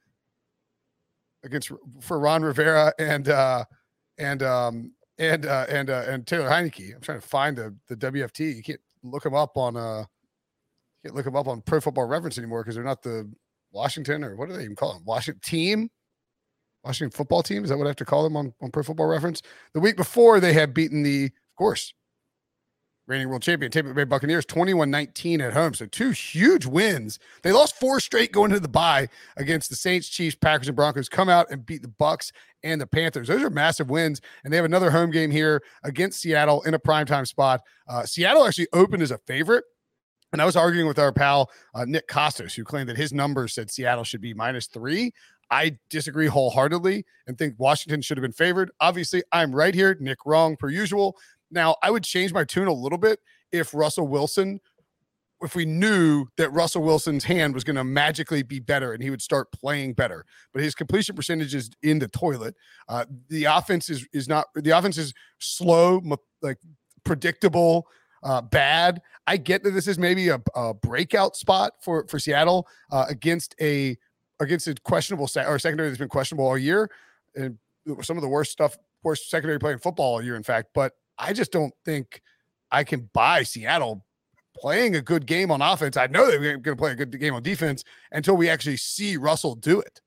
against for Ron Rivera and uh, and um, and uh, and uh, and Taylor Heineke. I'm trying to find the the W F T. You can't look them up on uh, you can't look them up on Pro Football Reference anymore because they're not the Washington or what do they even call them? Washington team, Washington football team. Is that what I have to call them on on Pro Football Reference? The week before they had beaten the, of course, reigning world champion Tampa Bay Buccaneers twenty-one nineteen at home. So two huge wins. They lost four straight going into the bye against the Saints, Chiefs, Packers, and Broncos. Come out and beat the Bucs and the Panthers. Those are massive wins. And they have another home game here against Seattle in a primetime spot. Uh, Seattle actually opened as a favorite. And I was arguing with our pal, uh, Nick Costos, who claimed that his numbers said Seattle should be minus three. I disagree wholeheartedly and think Washington should have been favored. Obviously, I'm right here. Nick wrong per usual. Now, I would change my tune a little bit if Russell Wilson, if we knew that Russell Wilson's hand was going to magically be better and he would start playing better. But his completion percentage is in the toilet. Uh, the offense is is not. The offense is slow, like predictable, uh, bad. I get that this is maybe a, a breakout spot for for Seattle uh, against a against a questionable se- or secondary that's been questionable all year, and some of the worst stuff, worst secondary play in football all year, in fact. But I just don't think I can buy Seattle playing a good game on offense. I know they're going to play a good game on defense until we actually see Russell do it.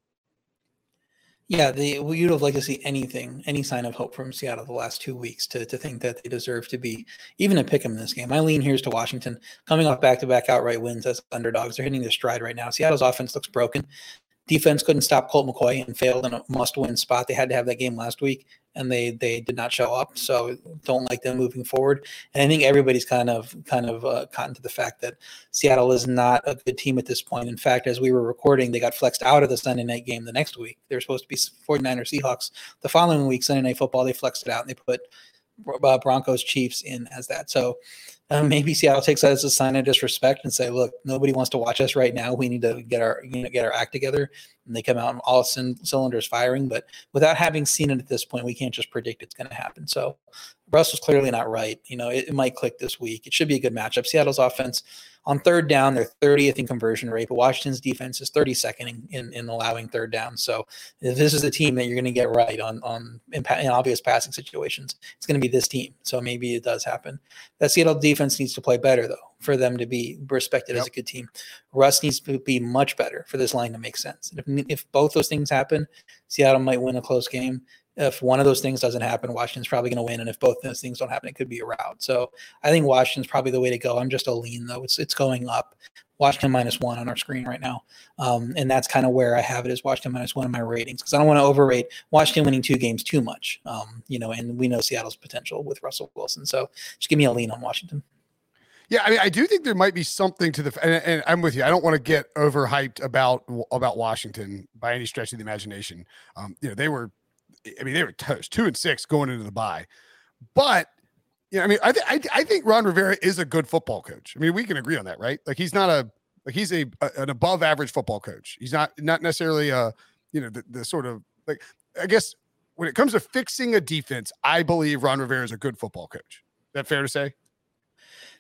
Yeah, they, well, you'd have liked to see anything, any sign of hope from Seattle the last two weeks to, to think that they deserve to be even a pick 'em in this game. My lean here is to Washington, coming off back-to-back outright wins as underdogs. They're hitting their stride right now. Seattle's offense looks broken. Defense couldn't stop Colt McCoy and failed in a must-win spot. They had to have that game last week, and they they did not show up. So don't like them moving forward. And I think everybody's kind of kind of uh, cotton to the fact that Seattle is not a good team at this point. In fact, as we were recording, they got flexed out of the Sunday night game the next week. They were supposed to be 49ers Seahawks. The following week, Sunday Night Football, they flexed it out and they put uh, Broncos Chiefs in as that. So uh, maybe Seattle takes that as a sign of disrespect and say, look, nobody wants to watch us right now. We need to get our you know, get our act together. And they come out and all c- cylinders firing. But without having seen it at this point, we can't just predict it's going to happen. So Russell's clearly not right. You know, it, it might click this week. It should be a good matchup. Seattle's offense on third down, they're thirtieth in conversion rate, but Washington's defense is thirty-second in, in, in allowing third down. So if this is the team that you're going to get right on, on in, in obvious passing situations, it's going to be this team. So maybe it does happen. That Seattle defense needs to play better, though, for them to be respected yep. as a good team. Russ needs to be much better for this line to make sense. If, if both those things happen, Seattle might win a close game. If one of those things doesn't happen, Washington's probably going to win. And if both those things don't happen, it could be a rout. So I think Washington's probably the way to go. I'm just a lean, though. It's it's going up. Washington minus one on our screen right now. Um, and that's kind of where I have it is Washington minus one in my ratings because I don't want to overrate Washington winning two games too much. Um, you know, and we know Seattle's potential with Russell Wilson. So just give me a lean on Washington. Yeah, I mean, I do think there might be something to the, and, and I'm with you. I don't want to get overhyped about about Washington by any stretch of the imagination. Um, you know, they were, I mean, they were toast, two and six going into the bye. But, you know, I mean, I, th- I, th- I think Ron Rivera is a good football coach. I mean, we can agree on that, right? Like, he's not a, like, he's a, a an above average football coach. He's not, not necessarily a, you know, the, the sort of, like, I guess when it comes to fixing a defense, I believe Ron Rivera is a good football coach. Is that fair to say?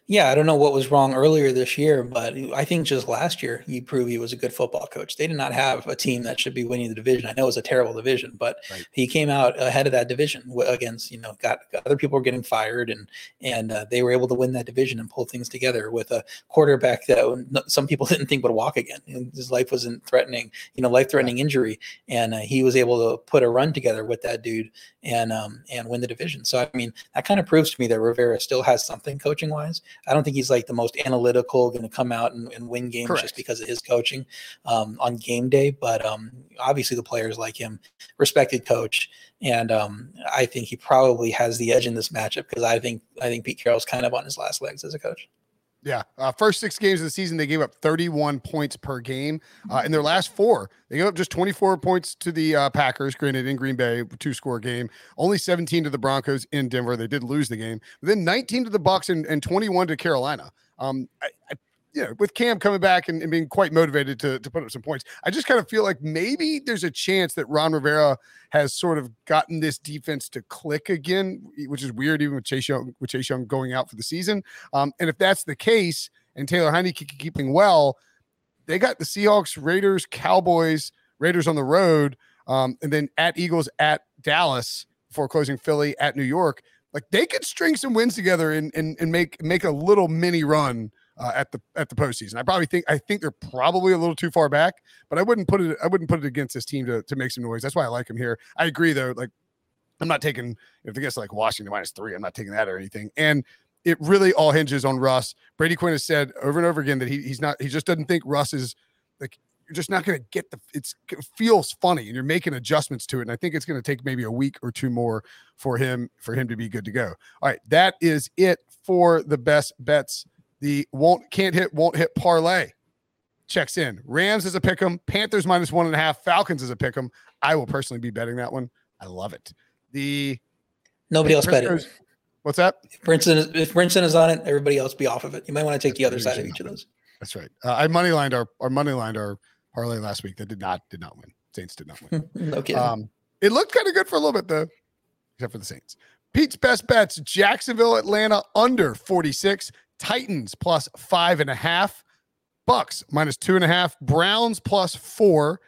Yeah, I don't know what was wrong earlier this year, but I think just last year he proved he was a good football coach. They did not have a team that should be winning the division. I know it was a terrible division, but right. he came out ahead of that division against, you know, got, got other people were getting fired, and and uh, they were able to win that division and pull things together with a quarterback that some people didn't think would walk again. His life wasn't threatening, you know, life-threatening yeah. injury, and uh, he was able to put a run together with that dude and um and win the division. So I mean, that kind of proves to me that Rivera still has something coaching wise. I don't think he's like the most analytical, going to come out and, and win games Correct. Just because of his coaching um, on game day. But um, obviously the players like him, respected coach. And um, I think he probably has the edge in this matchup because I think, I think Pete Carroll's kind of on his last legs as a coach. Yeah. Uh, first six games of the season, they gave up thirty-one points per game. Uh, in their last four, they gave up just twenty-four points to the uh, Packers, granted in Green Bay, two score game, only seventeen to the Broncos in Denver. They did lose the game, but then nineteen to the Bucs and, and twenty-one to Carolina. Um, I, I, you know, with Cam coming back and, and being quite motivated to, to put up some points, I just kind of feel like maybe there's a chance that Ron Rivera has sort of gotten this defense to click again, which is weird, even with Chase Young, with Chase Young going out for the season. Um, and if that's the case, and Taylor Heinicke keeping well, they got the Seahawks, Raiders, Cowboys, Raiders on the road, um, and then at Eagles, at Dallas before closing Philly, at New York. Like they could string some wins together and and, and make make a little mini run uh, at the at the postseason. I probably think I think they're probably a little too far back, but I wouldn't put it I wouldn't put it against this team to to make some noise. That's why I like him here. I agree though. Like I'm not taking if it gets like Washington minus three, I'm not taking that or anything. And it really all hinges on Russ. Brady Quinn has said over and over again that he he's not he just doesn't think Russ is like. You're just not going to get the, it's, it feels funny and you're making adjustments to it. And I think it's going to take maybe a week or two more for him, for him to be good to go. All right. That is it for the best bets. The won't, can't hit, won't hit parlay checks in. Rams is a pick 'em, Panthers minus one and a half, Falcons is a pick 'em. I will personally be betting that one. I love it. The nobody else bet it. What's that? If Brinson is, if Brinson is on it, everybody else be off of it. You might want to take That's the other side of each of those. That's right. Uh, I moneylined our, our moneylined our, parlay last week that did not did not win. Saints did not win. No kidding. Um, it looked kind of good for a little bit though, except for the Saints. Pete's best bets: Jacksonville, Atlanta under forty-six, Titans plus five and a half, Bucks minus two and a half, Browns plus four.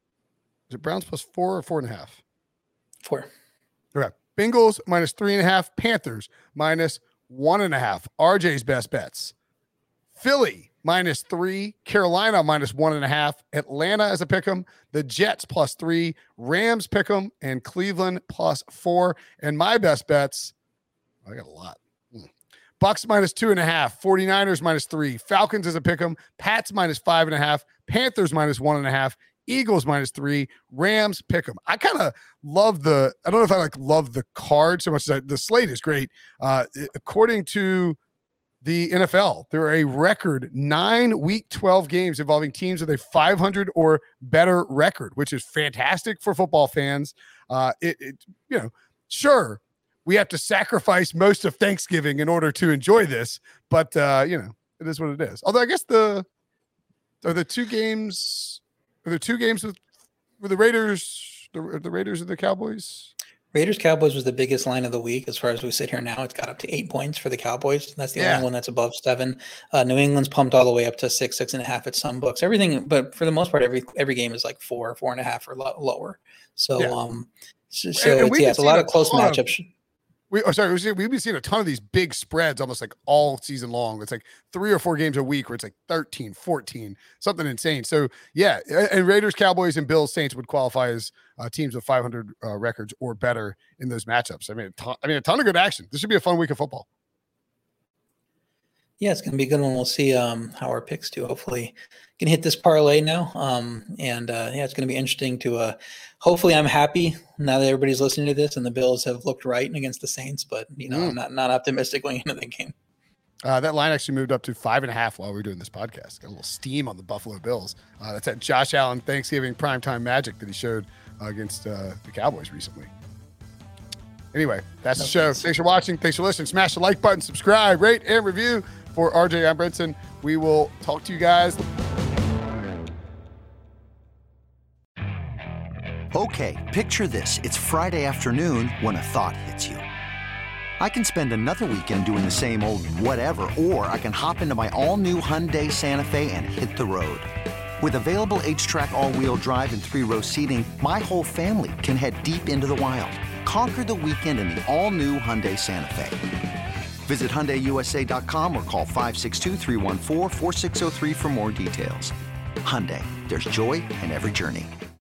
Is it Browns plus four or four and a half? Four. Okay. Bengals minus three and a half, Panthers minus one and a half. R J's best bets: Philly minus three, Carolina minus one and a half, Atlanta as a pick'em, the Jets plus three, Rams pick'em, and Cleveland plus four. And my best bets, I got a lot. Hmm. Bucks minus two and a half, 49ers minus three, Falcons as a pick'em, Pats minus five and a half, Panthers minus one and a half, Eagles minus three, Rams pick'em. I kind of love the, I don't know if I like love the card so much as I, the slate is great. Uh, according to the N F L, there are a record nine week twelve games involving teams with a five hundred or better record, which is fantastic for football fans. Uh, it, it, you know, sure, we have to sacrifice most of Thanksgiving in order to enjoy this, but uh, you know, it is what it is. Although I guess the are the two games are there two games with with the Raiders, the, the Raiders and the Cowboys. Raiders Cowboys was the biggest line of the week as far as we sit here now. It's got up to eight points for the Cowboys. That's the yeah. only one that's above seven. Uh, New England's pumped all the way up to six, six and a half at some books. Everything, but for the most part, every every game is like four, four and a half or lo- lower. So, yeah. um, so, so and, and it's, yeah, it's a lot of close matchups. Of, we, oh, sorry, we've been seeing a ton of these big spreads almost like all season long. It's like three or four games a week where it's like thirteen, fourteen, something insane. So, yeah, and Raiders, Cowboys, and Bills, Saints would qualify as uh, teams with five hundred uh, records or better in those matchups. I mean, a ton, I mean, a ton of good action. This should be a fun week of football. Yeah, it's going to be a good one. We'll see um, how our picks do. Hopefully, can hit this parlay now. Um, and uh, yeah, it's going to be interesting to. Uh, hopefully, I'm happy now that everybody's listening to this and the Bills have looked right against the Saints. But you know, mm. I'm not not optimistic going into the game. Uh, that line actually moved up to five and a half while we were doing this podcast. Got a little steam on the Buffalo Bills. Uh, that's at Josh Allen Thanksgiving primetime magic that he showed uh, against uh, the Cowboys recently. Anyway, that's no, the show. Thanks. thanks for watching. Thanks for listening. Smash the like button, subscribe, rate, and review. For R J, I'm Brinson. We will talk to you guys. Okay, picture this. It's Friday afternoon when a thought hits you. I can spend another weekend doing the same old whatever, or I can hop into my all-new Hyundai Santa Fe and hit the road. With available H-Track all-wheel drive and three-row seating, my whole family can head deep into the wild. Conquer the weekend in the all-new Hyundai Santa Fe. Visit Hyundai U S A dot com or call five six two, three one four, four six zero three for more details. Hyundai, there's joy in every journey.